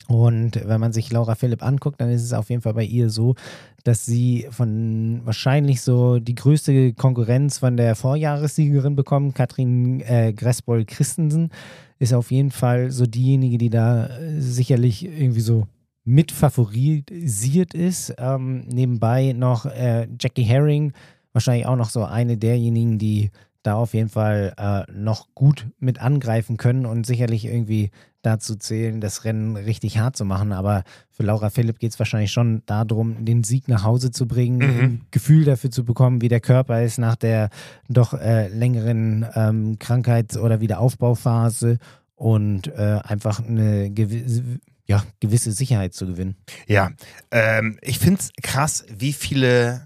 Und wenn man sich Laura Philipp anguckt, dann ist es auf jeden Fall bei ihr so, dass sie von wahrscheinlich so die größte Konkurrenz von der Vorjahressiegerin bekommt. Katrin äh, Gressboll-Christensen ist auf jeden Fall so diejenige, die da äh, sicherlich irgendwie so mit favorisiert ist. Ähm, nebenbei noch äh, Jackie Herring, wahrscheinlich auch noch so eine derjenigen, die da auf jeden Fall äh, noch gut mit angreifen können und sicherlich irgendwie dazu zählen, das Rennen richtig hart zu machen. Aber für Laura Philipp geht es wahrscheinlich schon darum, den Sieg nach Hause zu bringen, mhm. ein Gefühl dafür zu bekommen, wie der Körper ist nach der doch äh, längeren ähm, Krankheits- oder Wiederaufbauphase und äh, einfach eine gewisse, ja, gewisse Sicherheit zu gewinnen. Ja, ähm, ich finde es krass, wie viele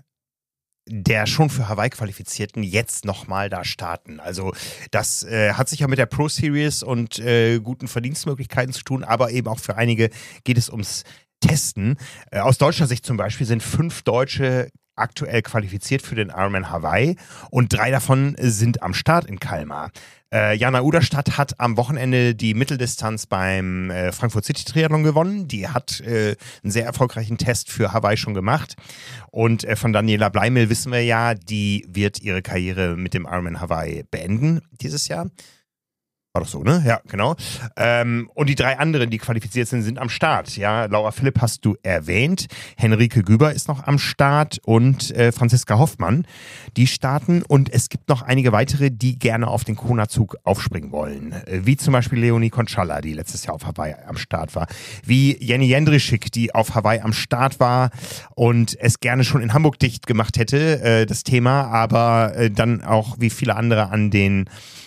der schon für Hawaii Qualifizierten jetzt nochmal da starten. Also das äh, hat sicher mit der Pro Series und äh, guten Verdienstmöglichkeiten zu tun, aber eben auch für einige geht es ums Testen. Äh, aus deutscher Sicht zum Beispiel sind fünf Deutsche aktuell qualifiziert für den Ironman Hawaii und drei davon sind am Start in Kalmar. Äh, Jana Uderstadt hat am Wochenende die Mitteldistanz beim äh, Frankfurt City Triathlon gewonnen. Die hat äh, einen sehr erfolgreichen Test für Hawaii schon gemacht. Und äh, von Daniela Bleimel wissen wir ja, die wird ihre Karriere mit dem Ironman Hawaii beenden dieses Jahr. War doch so, ne? Ja, genau. Ähm, und die drei anderen, die qualifiziert sind, sind am Start. Ja, Laura Philipp hast du erwähnt. Henrike Güber ist noch am Start und äh, Franziska Hoffmann. Die starten und es gibt noch einige weitere, die gerne auf den Kona-Zug aufspringen wollen. Äh, wie zum Beispiel Leonie Konchalla, die letztes Jahr auf Hawaii am Start war. Wie Jenny Jendrischik, die auf Hawaii am Start war und es gerne schon in Hamburg dicht gemacht hätte, äh, das Thema, aber äh, dann auch wie viele andere an den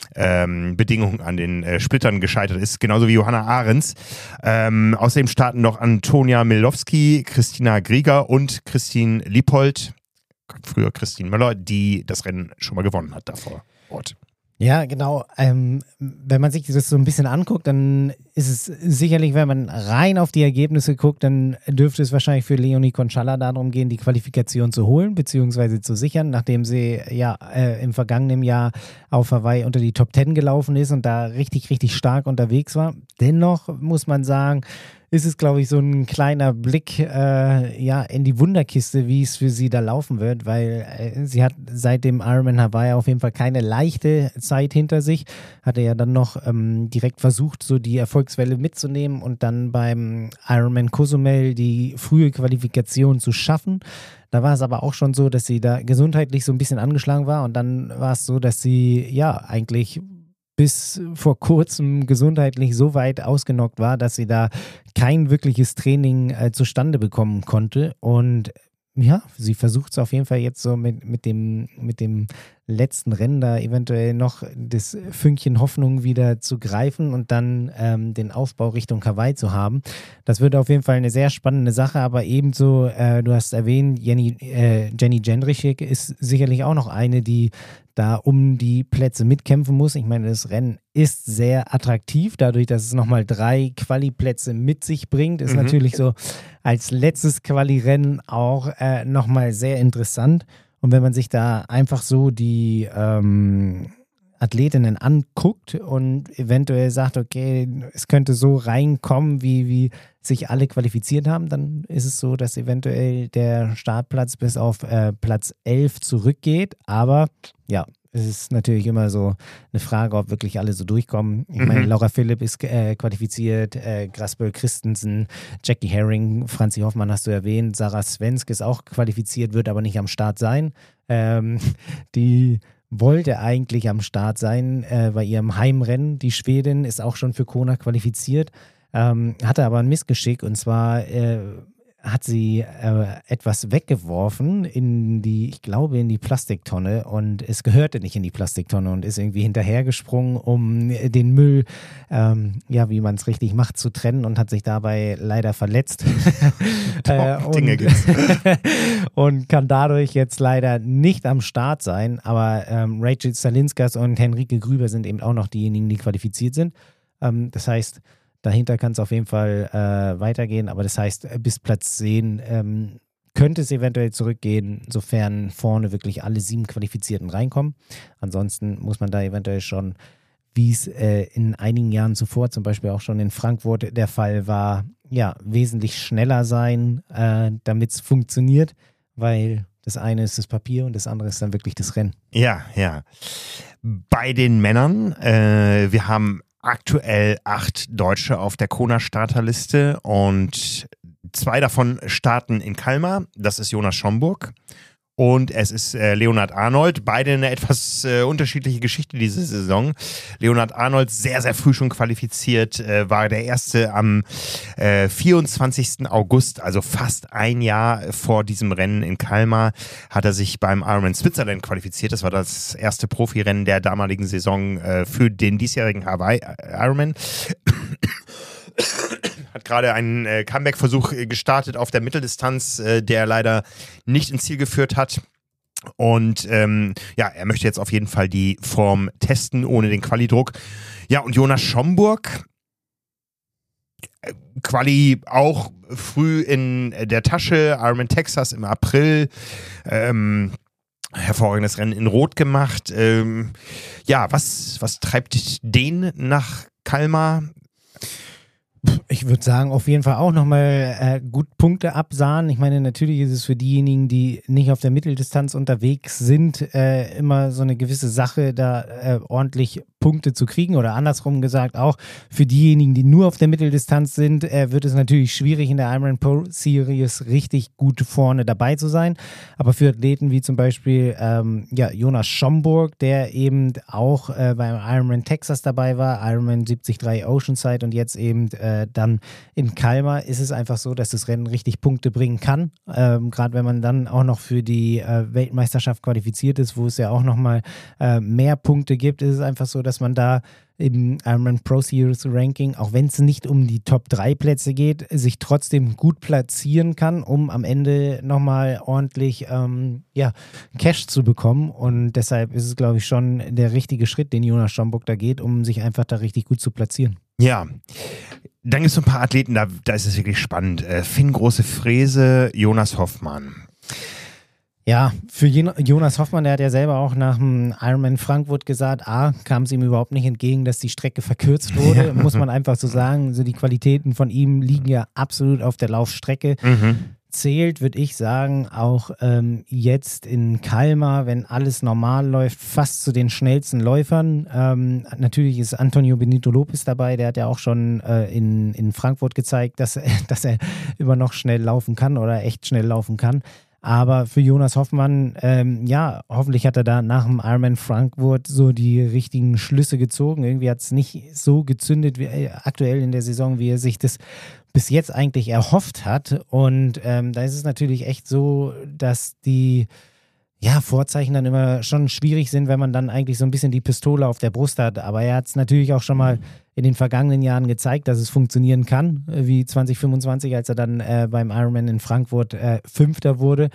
Ähm, Bedingungen an den äh, Splittern gescheitert ist, genauso wie Johanna Ahrens. Ähm, außerdem starten noch Antonia Milowski, Christina Grieger und Christine Liepold, früher Christine Möller, die das Rennen schon mal gewonnen hat da vor Ort. Ja, genau. Ähm, wenn man sich das so ein bisschen anguckt, dann ist es sicherlich, wenn man rein auf die Ergebnisse guckt, dann dürfte es wahrscheinlich für Leonie Konchalla darum gehen, die Qualifikation zu holen bzw. zu sichern, nachdem sie ja äh, im vergangenen Jahr auf Hawaii unter die Top Ten gelaufen ist und da richtig, richtig stark unterwegs war. Dennoch muss man sagen, ist es, glaube ich, so ein kleiner Blick äh, ja, in die Wunderkiste, wie es für sie da laufen wird, weil äh, sie hat seit dem Ironman Hawaii auf jeden Fall keine leichte Zeit hinter sich, hatte ja dann noch ähm, direkt versucht, so die Erfolgswelle mitzunehmen und dann beim Ironman Cozumel die frühe Qualifikation zu schaffen. Da war es aber auch schon so, dass sie da gesundheitlich so ein bisschen angeschlagen war und dann war es so, dass sie ja eigentlich bis vor kurzem gesundheitlich so weit ausgenockt war, dass sie da kein wirkliches Training äh, zustande bekommen konnte. Und ja, sie versucht es auf jeden Fall jetzt so mit, mit, dem, mit dem letzten Rennen da eventuell noch das Fünkchen Hoffnung wieder zu greifen und dann ähm, den Aufbau Richtung Hawaii zu haben. Das wird auf jeden Fall eine sehr spannende Sache, aber ebenso, äh, du hast erwähnt, Jenny, äh, Jenny Jendrischik ist sicherlich auch noch eine, die da um die Plätze mitkämpfen muss. Ich meine, das Rennen ist sehr attraktiv, dadurch, dass es nochmal drei Quali-Plätze mit sich bringt, ist mhm. natürlich so als letztes Quali-Rennen auch äh, nochmal sehr interessant. Und wenn man sich da einfach so die ähm, Athletinnen anguckt und eventuell sagt, okay, es könnte so reinkommen, wie, wie sich alle qualifiziert haben, dann ist es so, dass eventuell der Startplatz bis auf äh, Platz elf zurückgeht. Aber ja, es ist natürlich immer so eine Frage, ob wirklich alle so durchkommen. Ich mhm. meine, Laura Philipp ist äh, qualifiziert, äh, Grasböll Christensen, Jackie Herring, Franzi Hoffmann hast du erwähnt, Sarah Svensk ist auch qualifiziert, wird aber nicht am Start sein. Ähm, die wollte eigentlich am Start sein äh, bei ihrem Heimrennen. Die Schwedin ist auch schon für Kona qualifiziert, ähm, hatte aber ein Missgeschick und zwar äh, hat sie äh, etwas weggeworfen in die, ich glaube, in die Plastiktonne und es gehörte nicht in die Plastiktonne und ist irgendwie hinterhergesprungen, um den Müll, ähm, ja, wie man es richtig macht, zu trennen und hat sich dabei leider verletzt. äh, und, Dinge gibt's. und kann dadurch jetzt leider nicht am Start sein, aber ähm, Rachel Stalinskas und Henrike Grüber sind eben auch noch diejenigen, die qualifiziert sind. Ähm, das heißt, dahinter kann es auf jeden Fall äh, weitergehen, aber das heißt, bis Platz zehn ähm, könnte es eventuell zurückgehen, sofern vorne wirklich alle sieben Qualifizierten reinkommen. Ansonsten muss man da eventuell schon wie es äh, in einigen Jahren zuvor, zum Beispiel auch schon in Frankfurt der Fall war, ja, wesentlich schneller sein, äh, damit es funktioniert, weil das eine ist das Papier und das andere ist dann wirklich das Rennen. Ja, ja. Bei den Männern, äh, wir haben aktuell acht Deutsche auf der Kona-Starterliste und zwei davon starten in Kalmar. Das ist Jonas Schomburg und es ist äh, Leonhard Arnold. Beide eine etwas äh, unterschiedliche Geschichte diese Saison. Leonhard Arnold sehr, sehr früh schon qualifiziert, äh, war der Erste am äh, vierundzwanzigsten August, also fast ein Jahr vor diesem Rennen in Kalmar, hat er sich beim Ironman Switzerland qualifiziert. Das war das erste Profirennen der damaligen Saison äh, für den diesjährigen Hawaii Ironman. Hat gerade einen äh, Comeback-Versuch äh, gestartet auf der Mitteldistanz, äh, der leider nicht ins Ziel geführt hat. Und ähm, ja, er möchte jetzt auf jeden Fall die Form testen, ohne den Quali-Druck. Ja, und Jonas Schomburg, äh, Quali auch früh in der Tasche, Ironman Texas im April, ähm, hervorragendes Rennen in Rot gemacht. Ähm, ja, was, was treibt den nach Kalmar? Ich würde sagen, auf jeden Fall auch nochmal äh, gut Punkte absahen. Ich meine, natürlich ist es für diejenigen, die nicht auf der Mitteldistanz unterwegs sind, äh, immer so eine gewisse Sache, da äh, ordentlich Punkte zu kriegen, oder andersrum gesagt auch, für diejenigen, die nur auf der Mitteldistanz sind, äh, wird es natürlich schwierig, in der Ironman Pro Series richtig gut vorne dabei zu sein. Aber für Athleten wie zum Beispiel ähm, ja, Jonas Schomburg, der eben auch äh, beim Ironman Texas dabei war, Ironman siebzig Komma drei Oceanside und jetzt eben äh, dann in Kalmar, ist es einfach so, dass das Rennen richtig Punkte bringen kann. Ähm, Gerade wenn man dann auch noch für die äh, Weltmeisterschaft qualifiziert ist, wo es ja auch nochmal äh, mehr Punkte gibt, ist es einfach so, dass man da im Ironman Pro Series Ranking, auch wenn es nicht um die Top drei Plätze geht, sich trotzdem gut platzieren kann, um am Ende nochmal ordentlich ähm, ja, Cash zu bekommen. Und deshalb ist es, glaube ich, schon der richtige Schritt, den Jonas Schomburg da geht, um sich einfach da richtig gut zu platzieren. Ja, dann gibt es so ein paar Athleten, da, da ist es wirklich spannend. Äh, Finn Große Fräse, Jonas Hoffmann. Ja, für Jonas Hoffmann, der hat ja selber auch nach dem Ironman Frankfurt gesagt, A, kam es ihm überhaupt nicht entgegen, dass die Strecke verkürzt wurde, ja. Muss man einfach so sagen. So die Qualitäten von ihm liegen ja absolut auf der Laufstrecke. Mhm. Zählt, würde ich sagen, auch ähm, jetzt in Kalmar, wenn alles normal läuft, fast zu den schnellsten Läufern. Ähm, natürlich ist Antonio Benito Lopez dabei, der hat ja auch schon äh, in, in Frankfurt gezeigt, dass, dass er immer noch schnell laufen kann oder echt schnell laufen kann. Aber für Jonas Hoffmann, ähm, ja, hoffentlich hat er da nach dem Ironman Frankfurt so die richtigen Schlüsse gezogen. Irgendwie hat es nicht so gezündet wie äh, aktuell in der Saison, wie er sich das bis jetzt eigentlich erhofft hat. Und ähm, da ist es natürlich echt so, dass die ja, Vorzeichen dann immer schon schwierig sind, wenn man dann eigentlich so ein bisschen die Pistole auf der Brust hat. Aber er hat es natürlich auch schon mal in den vergangenen Jahren gezeigt, dass es funktionieren kann, wie zwanzig fünfundzwanzig, als er dann äh, beim Ironman in Frankfurt äh, Fünfter wurde.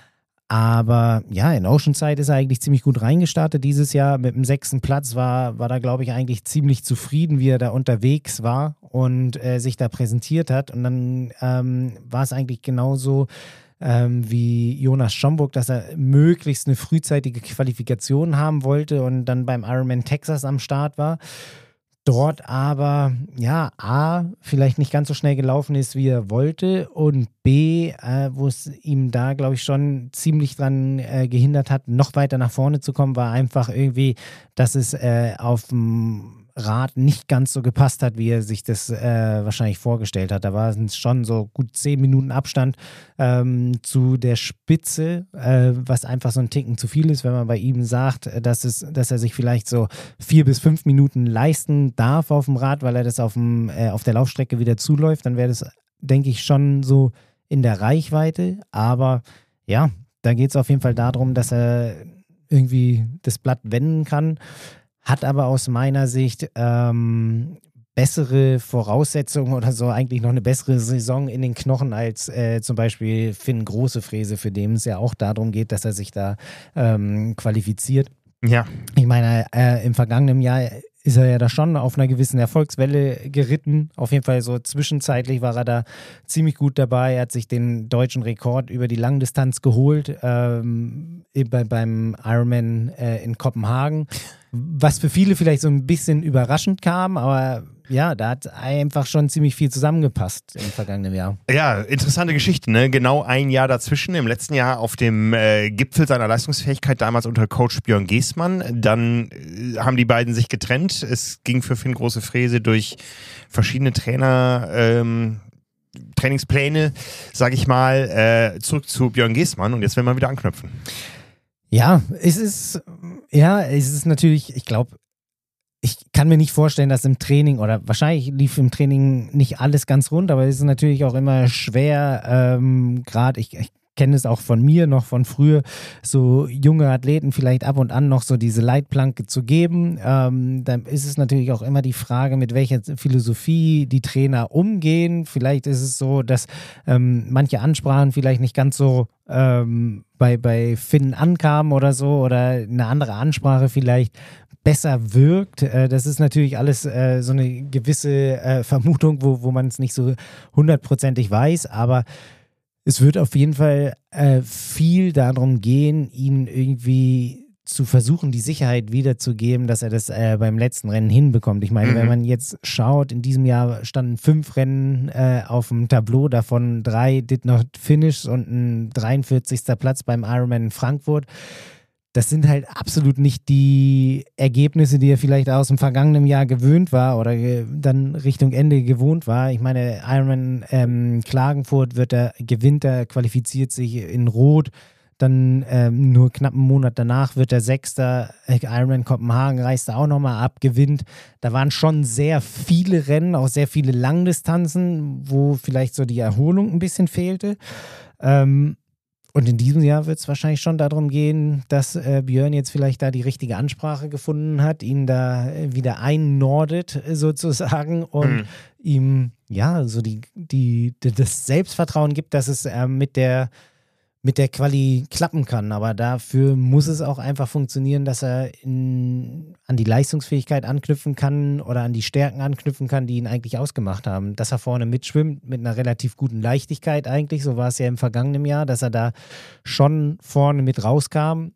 Aber ja, in Oceanside ist er eigentlich ziemlich gut reingestartet dieses Jahr. Mit dem sechsten Platz war, war da, glaube ich, eigentlich ziemlich zufrieden, wie er da unterwegs war und äh, sich da präsentiert hat. Und dann ähm, war es eigentlich genauso ähm, wie Jonas Schomburg, dass er möglichst eine frühzeitige Qualifikation haben wollte und dann beim Ironman Texas am Start war. Dort aber, ja, A, vielleicht nicht ganz so schnell gelaufen ist, wie er wollte, und B, äh, wo es ihm da, glaube ich, schon ziemlich dran äh, gehindert hat, noch weiter nach vorne zu kommen, war einfach irgendwie, dass es äh, auf dem Rad nicht ganz so gepasst hat, wie er sich das äh, wahrscheinlich vorgestellt hat. Da war es schon so gut zehn Minuten Abstand ähm, zu der Spitze, äh, was einfach so ein Ticken zu viel ist, wenn man bei ihm sagt, dass, es, dass er sich vielleicht so vier bis fünf Minuten leisten darf auf dem Rad, weil er das auf, dem, äh, auf der Laufstrecke wieder zuläuft, dann wäre das, denke ich, schon so in der Reichweite. Aber ja, da geht es auf jeden Fall darum, dass er irgendwie das Blatt wenden kann. Hat aber aus meiner Sicht ähm, bessere Voraussetzungen oder so, eigentlich noch eine bessere Saison in den Knochen als äh, zum Beispiel Finn Große Fräse, für den es ja auch darum geht, dass er sich da ähm, qualifiziert. Ja. Ich meine, äh, im vergangenen Jahr ist er ja da schon auf einer gewissen Erfolgswelle geritten. Auf jeden Fall so zwischenzeitlich war er da ziemlich gut dabei. Er hat sich den deutschen Rekord über die Langdistanz geholt, ähm, bei, beim Ironman äh, in Kopenhagen. was für viele vielleicht so ein bisschen überraschend kam, aber ja, da hat einfach schon ziemlich viel zusammengepasst im vergangenen Jahr. Ja, interessante Geschichte, ne? Genau ein Jahr dazwischen, im letzten Jahr auf dem äh, Gipfel seiner Leistungsfähigkeit, damals unter Coach Björn Geßmann. Dann äh, haben die beiden sich getrennt. Es ging für Finn Große Frese durch verschiedene Trainer, ähm, Trainingspläne, sag ich mal, äh, zurück zu Björn Geßmann und jetzt will man wieder anknüpfen. Ja, es ist, ja, es ist natürlich, ich glaube, ich kann mir nicht vorstellen, dass im Training, oder wahrscheinlich lief im Training nicht alles ganz rund, aber es ist natürlich auch immer schwer, ähm, gerade, ich, ich kenne es auch von mir noch von früher, so junge Athleten vielleicht ab und an noch so diese Leitplanke zu geben. Ähm, dann ist es natürlich auch immer die Frage, mit welcher Philosophie die Trainer umgehen. Vielleicht ist es so, dass ähm, manche Ansprachen vielleicht nicht ganz so ähm, bei, bei Finn ankamen oder so, oder eine andere Ansprache vielleicht besser wirkt. Äh, das ist natürlich alles äh, so eine gewisse äh, Vermutung, wo, wo man es nicht so hundertprozentig weiß, aber es wird auf jeden Fall äh, viel darum gehen, ihn irgendwie zu versuchen, die Sicherheit wiederzugeben, dass er das äh, beim letzten Rennen hinbekommt. Ich meine, mhm. wenn man jetzt schaut, in diesem Jahr standen fünf Rennen äh, auf dem Tableau, davon drei did not finish und ein dreiundvierzigster Platz beim Ironman in Frankfurt. Das sind halt absolut nicht die Ergebnisse, die er vielleicht aus dem vergangenen Jahr gewöhnt war oder ge- dann Richtung Ende gewohnt war. Ich meine, Ironman ähm, Klagenfurt wird er, gewinnt er, qualifiziert sich in Rot. Dann ähm, nur knapp einen Monat danach wird er Sechster. Ironman Kopenhagen reist er auch nochmal ab, gewinnt. Da waren schon sehr viele Rennen, auch sehr viele Langdistanzen, wo vielleicht so die Erholung ein bisschen fehlte. Ähm, Und in diesem Jahr wird es wahrscheinlich schon darum gehen, dass äh, Björn jetzt vielleicht da die richtige Ansprache gefunden hat, ihn da wieder einnordet sozusagen und mhm. ihm ja so die, die, das Selbstvertrauen gibt, dass es äh, mit der mit der Quali klappen kann. Aber dafür muss es auch einfach funktionieren, dass er in, an die Leistungsfähigkeit anknüpfen kann oder an die Stärken anknüpfen kann, die ihn eigentlich ausgemacht haben. Dass er vorne mitschwimmt mit einer relativ guten Leichtigkeit eigentlich, so war es ja im vergangenen Jahr, dass er da schon vorne mit rauskam,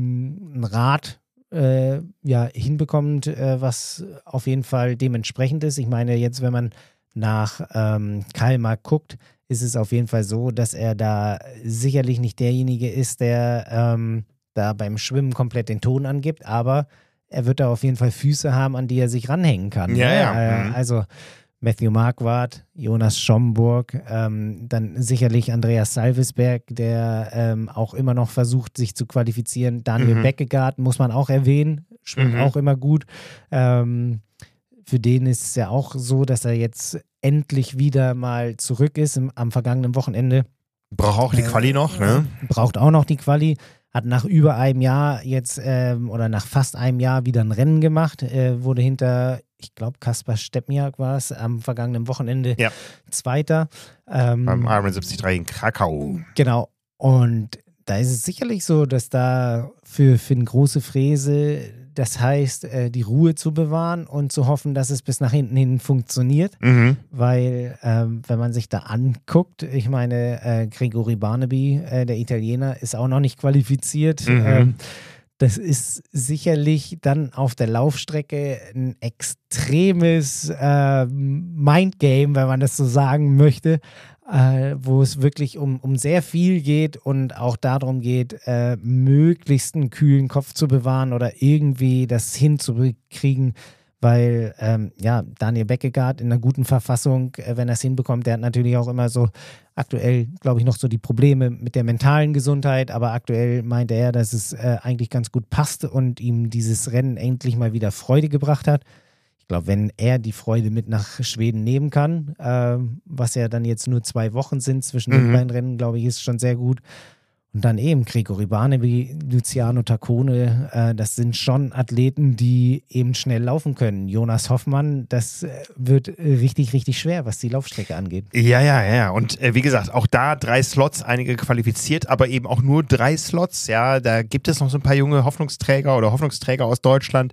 ein Rad äh, ja, hinbekommt, äh, was auf jeden Fall dementsprechend ist. Ich meine, jetzt, wenn man nach ähm, Kalmar guckt, ist es auf jeden Fall so, dass er da sicherlich nicht derjenige ist, der ähm, da beim Schwimmen komplett den Ton angibt, aber er wird da auf jeden Fall Füße haben, an die er sich ranhängen kann. Ja, ne? ja. Äh, also Matthew Marquardt, Jonas Schomburg, ähm, dann sicherlich Andreas Salvesberg, der ähm, auch immer noch versucht, sich zu qualifizieren. Daniel mhm. Beckegaard muss man auch erwähnen, schwimmt mhm. auch immer gut. Ähm, Für den ist es ja auch so, dass er jetzt endlich wieder mal zurück ist im, am vergangenen Wochenende. Braucht auch die Quali äh, noch, ne? Braucht auch noch die Quali. Hat nach über einem Jahr jetzt ähm, oder nach fast einem Jahr wieder ein Rennen gemacht. Äh, wurde hinter, ich glaube, Kaspar Stepniak war es, am vergangenen Wochenende ja. Zweiter. Ähm, Beim Ironman siebzig drei in Krakau. Genau. Und da ist es sicherlich so, dass da für Finn Große Frese, das heißt, die Ruhe zu bewahren und zu hoffen, dass es bis nach hinten hin funktioniert. Mhm. Weil, ähm, wenn man sich da anguckt, ich meine, äh, Gregory Barnaby, äh, der Italiener, ist auch noch nicht qualifiziert. Mhm. Ähm, das ist sicherlich dann auf der Laufstrecke ein extremes äh, Mindgame, wenn man das so sagen möchte. Äh, wo es wirklich um, um sehr viel geht und auch darum geht, äh, möglichst einen kühlen Kopf zu bewahren oder irgendwie das hinzukriegen, weil ähm, ja, Daniel Beckegaard in einer guten Verfassung, äh, wenn er es hinbekommt, der hat natürlich auch immer so aktuell, glaube ich, noch so die Probleme mit der mentalen Gesundheit, aber aktuell meint er, dass es äh, eigentlich ganz gut passt und ihm dieses Rennen endlich mal wieder Freude gebracht hat. Ich glaube, wenn er die Freude mit nach Schweden nehmen kann, äh, was ja dann jetzt nur zwei Wochen sind zwischen mhm. den beiden Rennen, glaube ich, ist schon sehr gut. Und dann eben Gregory Barnaby, Luciano Taccone, äh, das sind schon Athleten, die eben schnell laufen können. Jonas Hoffmann, das wird richtig, richtig schwer, was die Laufstrecke angeht. Ja, ja, ja. Und äh, wie gesagt, auch da drei Slots, einige qualifiziert, aber eben auch nur drei Slots. Ja, da gibt es noch so ein paar junge Hoffnungsträger oder Hoffnungsträger aus Deutschland.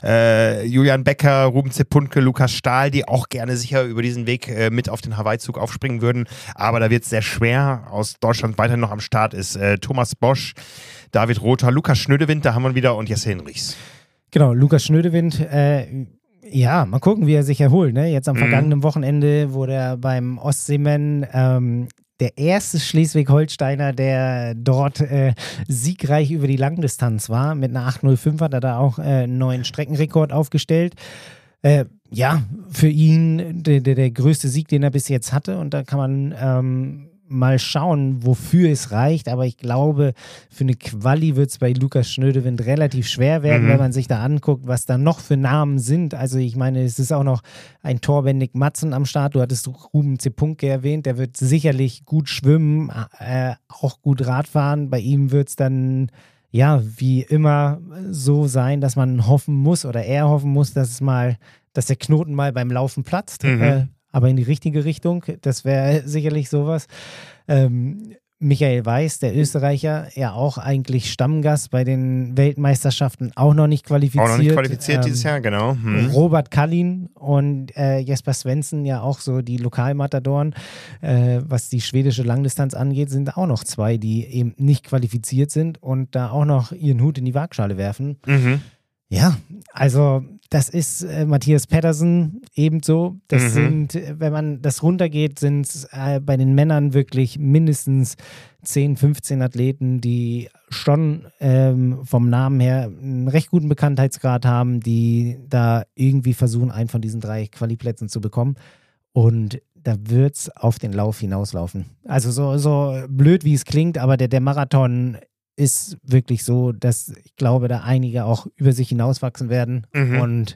Äh, Julian Becker, Ruben Zepunke, Lukas Stahl, die auch gerne sicher über diesen Weg äh, mit auf den Hawaii-Zug aufspringen würden. Aber da wird es sehr schwer. Aus Deutschland weiterhin noch am Start ist äh, Thomas Bosch, David Rother, Lukas Schnödewind, da haben wir wieder und Jesse Hinrichs. Genau, Lukas Schnödewind, äh, ja, mal gucken, wie er sich erholt. Ne? Jetzt am Mhm. vergangenen Wochenende wurde er beim Ostseeman ähm, der erste Schleswig-Holsteiner, der dort äh, siegreich über die Langdistanz war. Mit einer acht null fünf hat er da auch äh, einen neuen Streckenrekord aufgestellt. Äh, ja, für ihn der, der, der größte Sieg, den er bis jetzt hatte. Und da kann man ähm, mal schauen, wofür es reicht. Aber ich glaube, für eine Quali wird es bei Lukas Schnödewind relativ schwer werden, Mhm. wenn man sich da anguckt, was da noch für Namen sind. Also ich meine, es ist auch noch ein Torbendig Matzen am Start. Du hattest Ruben Zepunke erwähnt. Der wird sicherlich gut schwimmen, äh, auch gut Radfahren. Bei ihm wird es dann ja, wie immer so sein, dass man hoffen muss oder er hoffen muss, dass es mal, dass der Knoten mal beim Laufen platzt, Mhm. äh, aber in die richtige Richtung. Das wäre sicherlich sowas. Ähm, Michael Weiß, der Österreicher, ja auch eigentlich Stammgast bei den Weltmeisterschaften, auch noch nicht qualifiziert. Auch noch nicht qualifiziert Ähm, dieses Jahr, genau. Hm. Robert Kallin und äh, Jesper Svensson, ja auch so die Lokalmatadoren, äh, was die schwedische Langdistanz angeht, sind auch noch zwei, die eben nicht qualifiziert sind und da auch noch ihren Hut in die Waagschale werfen. Mhm. Ja, also das ist äh, Matthias Pedersen ebenso. Das Mhm. sind, äh, wenn man das runtergeht, sind es äh, bei den Männern wirklich mindestens zehn, fünfzehn Athleten, die schon ähm, vom Namen her einen recht guten Bekanntheitsgrad haben, die da irgendwie versuchen, einen von diesen drei Quali-Plätzen zu bekommen. Und da wird es auf den Lauf hinauslaufen. Also so, so blöd, wie es klingt, aber der, der Marathon ist wirklich so, dass ich glaube, da einige auch über sich hinauswachsen werden Mhm. und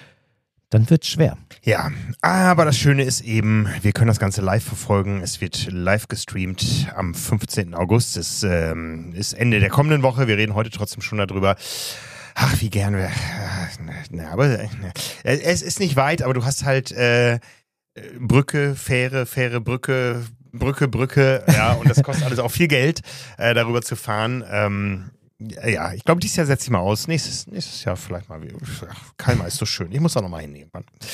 dann wird es schwer. Ja, aber das Schöne ist eben, wir können das Ganze live verfolgen. Es wird live gestreamt am fünfzehnten August. Es ähm, ist Ende der kommenden Woche. Wir reden heute trotzdem schon darüber. Ach, wie gern wir. Na, aber äh, es ist nicht weit, aber du hast halt äh, Brücke, Fähre, Fähre, Brücke, Brücke, Brücke, ja, und das kostet alles auch viel Geld, äh, darüber zu fahren. Ähm, ja, ich glaube, dieses Jahr setze ich mal aus. Nächstes, nächstes Jahr vielleicht mal wieder. Ach, Kalmar ist so schön. Ich muss da nochmal hinnehmen.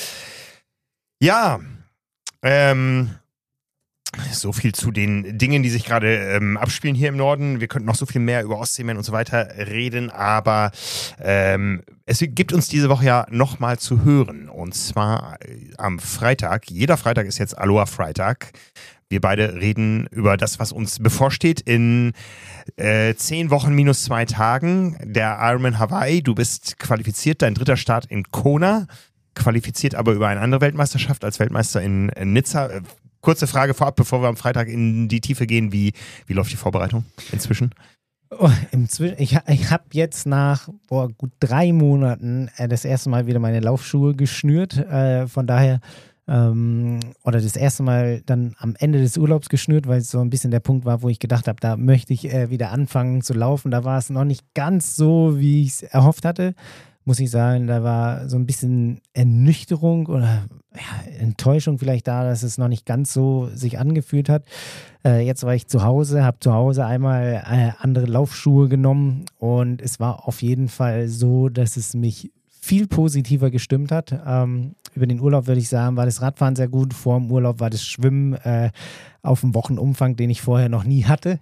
Ja, ähm, so viel zu den Dingen, die sich gerade ähm, abspielen hier im Norden. Wir könnten noch so viel mehr über Ostseemen und so weiter reden, aber ähm, es gibt uns diese Woche ja nochmal zu hören. Und zwar am Freitag. Jeder Freitag ist jetzt Aloha Freitag. Wir beide reden über das, was uns bevorsteht in äh, zehn Wochen minus zwei Tagen. Der Ironman Hawaii, du bist qualifiziert, dein dritter Start in Kona, qualifiziert aber über eine andere Weltmeisterschaft als Weltmeister in, in Nizza. Äh, kurze Frage vorab, bevor wir am Freitag in die Tiefe gehen, wie, wie läuft die Vorbereitung inzwischen? Oh, inzwischen, ich ich habe jetzt nach boah, gut drei Monaten äh, das erste Mal wieder meine Laufschuhe geschnürt. Äh, von daher Ähm, oder das erste Mal dann am Ende des Urlaubs geschnürt, weil es so ein bisschen der Punkt war, wo ich gedacht habe, da möchte ich äh, wieder anfangen zu laufen. Da war es noch nicht ganz so, wie ich es erhofft hatte, muss ich sagen. Da war so ein bisschen Ernüchterung oder ja, Enttäuschung vielleicht da, dass es noch nicht ganz so sich angefühlt hat. Äh, jetzt war ich zu Hause, habe zu Hause einmal äh, andere Laufschuhe genommen und es war auf jeden Fall so, dass es mich viel positiver gestimmt hat. Ähm, über den Urlaub würde ich sagen, war das Radfahren sehr gut. Vor dem Urlaub war das Schwimmen äh, auf einem Wochenumfang, den ich vorher noch nie hatte.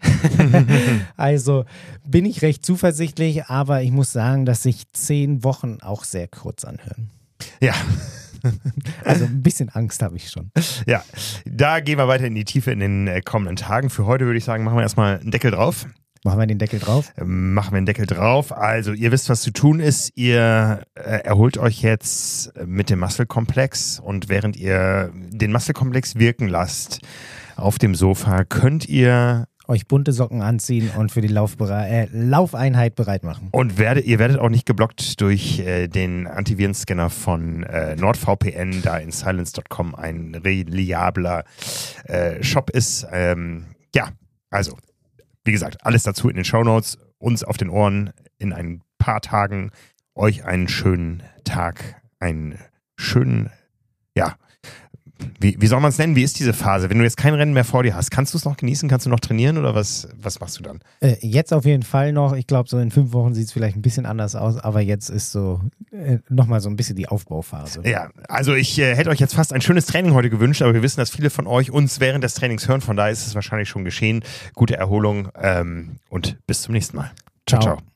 Also bin ich recht zuversichtlich, aber ich muss sagen, dass sich zehn Wochen auch sehr kurz anhören. Ja. Also ein bisschen Angst habe ich schon. Ja, da gehen wir weiter in die Tiefe in den äh, kommenden Tagen. Für heute würde ich sagen, machen wir erstmal einen Deckel drauf. Machen wir den Deckel drauf? Ähm, machen wir den Deckel drauf. Also, ihr wisst, was zu tun ist. Ihr äh, erholt euch jetzt mit dem Muscle-Komplex und während ihr den Muscle-Komplex wirken lasst auf dem Sofa, könnt ihr euch bunte Socken anziehen und für die Laufbere- äh, Laufeinheit bereit machen. Und werdet, ihr werdet auch nicht geblockt durch äh, den Antivirenscanner von äh, NordVPN, da in silence Punkt com ein reliabler äh, Shop ist. Ähm, ja, also, wie gesagt, alles dazu in den Shownotes, uns auf den Ohren in ein paar Tagen, euch einen schönen Tag, einen schönen, ja, Wie, wie soll man es nennen? Wie ist diese Phase? Wenn du jetzt kein Rennen mehr vor dir hast, kannst du es noch genießen? Kannst du noch trainieren oder was, was machst du dann? Äh, jetzt auf jeden Fall noch. Ich glaube, so in fünf Wochen sieht es vielleicht ein bisschen anders aus, aber jetzt ist so äh, nochmal so ein bisschen die Aufbauphase. Ja, also ich äh, hätte euch jetzt fast ein schönes Training heute gewünscht, aber wir wissen, dass viele von euch uns während des Trainings hören. Von daher ist es wahrscheinlich schon geschehen. Gute Erholung ähm, und bis zum nächsten Mal. Ciao, ciao. Ciao.